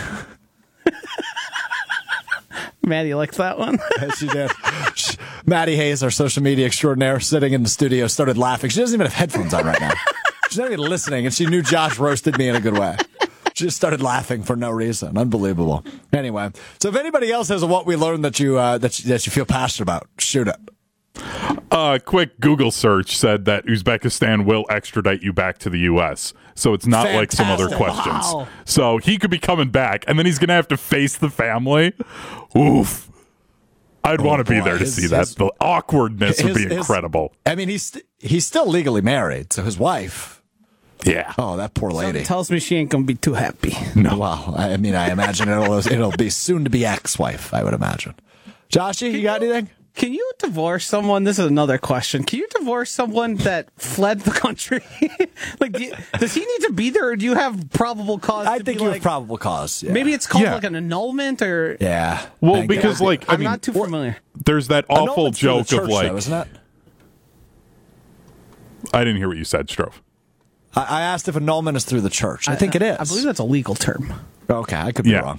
[SPEAKER 3] Maddie likes that one.
[SPEAKER 1] Yes, she did. She- Maddie Hayes, our social media extraordinaire, sitting in the studio, started laughing. She doesn't even have headphones on right now. She's not even listening, and she knew Josh roasted me in a good way. She just started laughing for no reason. Unbelievable. Anyway, so if anybody else has a what we learned that you uh, that you, that you feel passionate about, shoot it.
[SPEAKER 2] A uh, quick Google search said that Uzbekistan will extradite you back to the U S. So it's not like some other
[SPEAKER 1] Fantastic.
[SPEAKER 2] questions.
[SPEAKER 3] Wow.
[SPEAKER 2] So he could be coming back, and then he's going to have to face the family. Oof. I'd want to be
[SPEAKER 1] boy.
[SPEAKER 2] there to
[SPEAKER 1] His-
[SPEAKER 2] see that.
[SPEAKER 1] his-
[SPEAKER 2] The awkwardness would
[SPEAKER 1] his-
[SPEAKER 2] be
[SPEAKER 1] his-
[SPEAKER 2] incredible.
[SPEAKER 1] I mean, he's st- he's still legally married, so his wife.
[SPEAKER 2] Yeah.
[SPEAKER 1] Oh, that poor lady.
[SPEAKER 3] Tells me she ain't going to be too happy.
[SPEAKER 2] No.
[SPEAKER 1] Well, I mean, I imagine it'll it'll be soon to be ex-wife. I would imagine. Joshy, you got anything?
[SPEAKER 3] Can you divorce someone? This is another question. Can you divorce someone that fled the country? like, do you, does he need to be there, or do you have probable cause?
[SPEAKER 1] I
[SPEAKER 3] to
[SPEAKER 1] think
[SPEAKER 3] be
[SPEAKER 1] you
[SPEAKER 3] like,
[SPEAKER 1] have probable cause. Yeah.
[SPEAKER 3] Maybe it's called
[SPEAKER 2] Yeah.
[SPEAKER 3] like an annulment, or
[SPEAKER 1] Yeah.
[SPEAKER 2] Well,
[SPEAKER 1] Thank
[SPEAKER 2] because
[SPEAKER 1] God.
[SPEAKER 2] like I
[SPEAKER 3] I'm
[SPEAKER 2] mean,
[SPEAKER 3] not too familiar.
[SPEAKER 2] there's that awful
[SPEAKER 1] Annulment's for the
[SPEAKER 2] joke
[SPEAKER 1] church,
[SPEAKER 2] of like
[SPEAKER 1] though, isn't it?
[SPEAKER 2] I didn't hear what you said, Strove.
[SPEAKER 1] I, I asked if annulment is through the church. I think it is.
[SPEAKER 3] I believe that's a legal term.
[SPEAKER 1] Okay, I could be
[SPEAKER 2] Yeah.
[SPEAKER 1] wrong.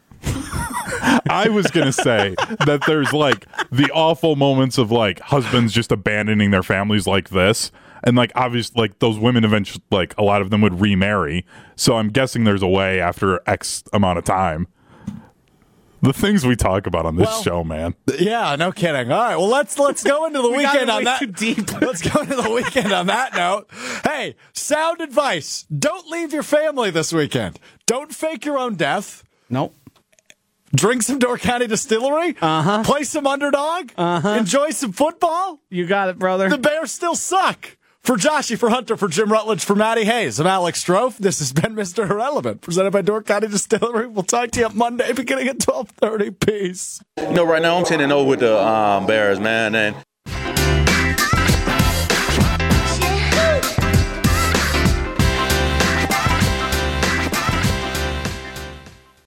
[SPEAKER 2] I was gonna say that there's like the awful moments of like husbands just abandoning their families like this, and like obviously like those women eventually like a lot of them would remarry. So I'm guessing there's a way after X amount of time. The things we talk about on this
[SPEAKER 1] Well,
[SPEAKER 2] show, man.
[SPEAKER 1] Yeah, no kidding. All right, well let's let's go into the
[SPEAKER 3] We got
[SPEAKER 1] weekend
[SPEAKER 3] way
[SPEAKER 1] on that.
[SPEAKER 3] too deep.
[SPEAKER 1] Let's go into the weekend on that note. Hey, sound advice: don't leave your family this weekend. Don't fake your own death.
[SPEAKER 3] Nope.
[SPEAKER 1] Drink some Door County Distillery. Uh huh. Play some underdog. Uh huh. Enjoy some football.
[SPEAKER 3] You got it, brother.
[SPEAKER 1] The Bears still suck. For Joshy, for Hunter, for Jim Rutledge, for Matty Hayes, I'm Alex Strofe. This has been Mister Irrelevant, presented by Door County Distillery. We'll talk to you on Monday, beginning at twelve thirty. Peace.
[SPEAKER 5] You know, right now I'm ten and oh with the um, Bears, man, and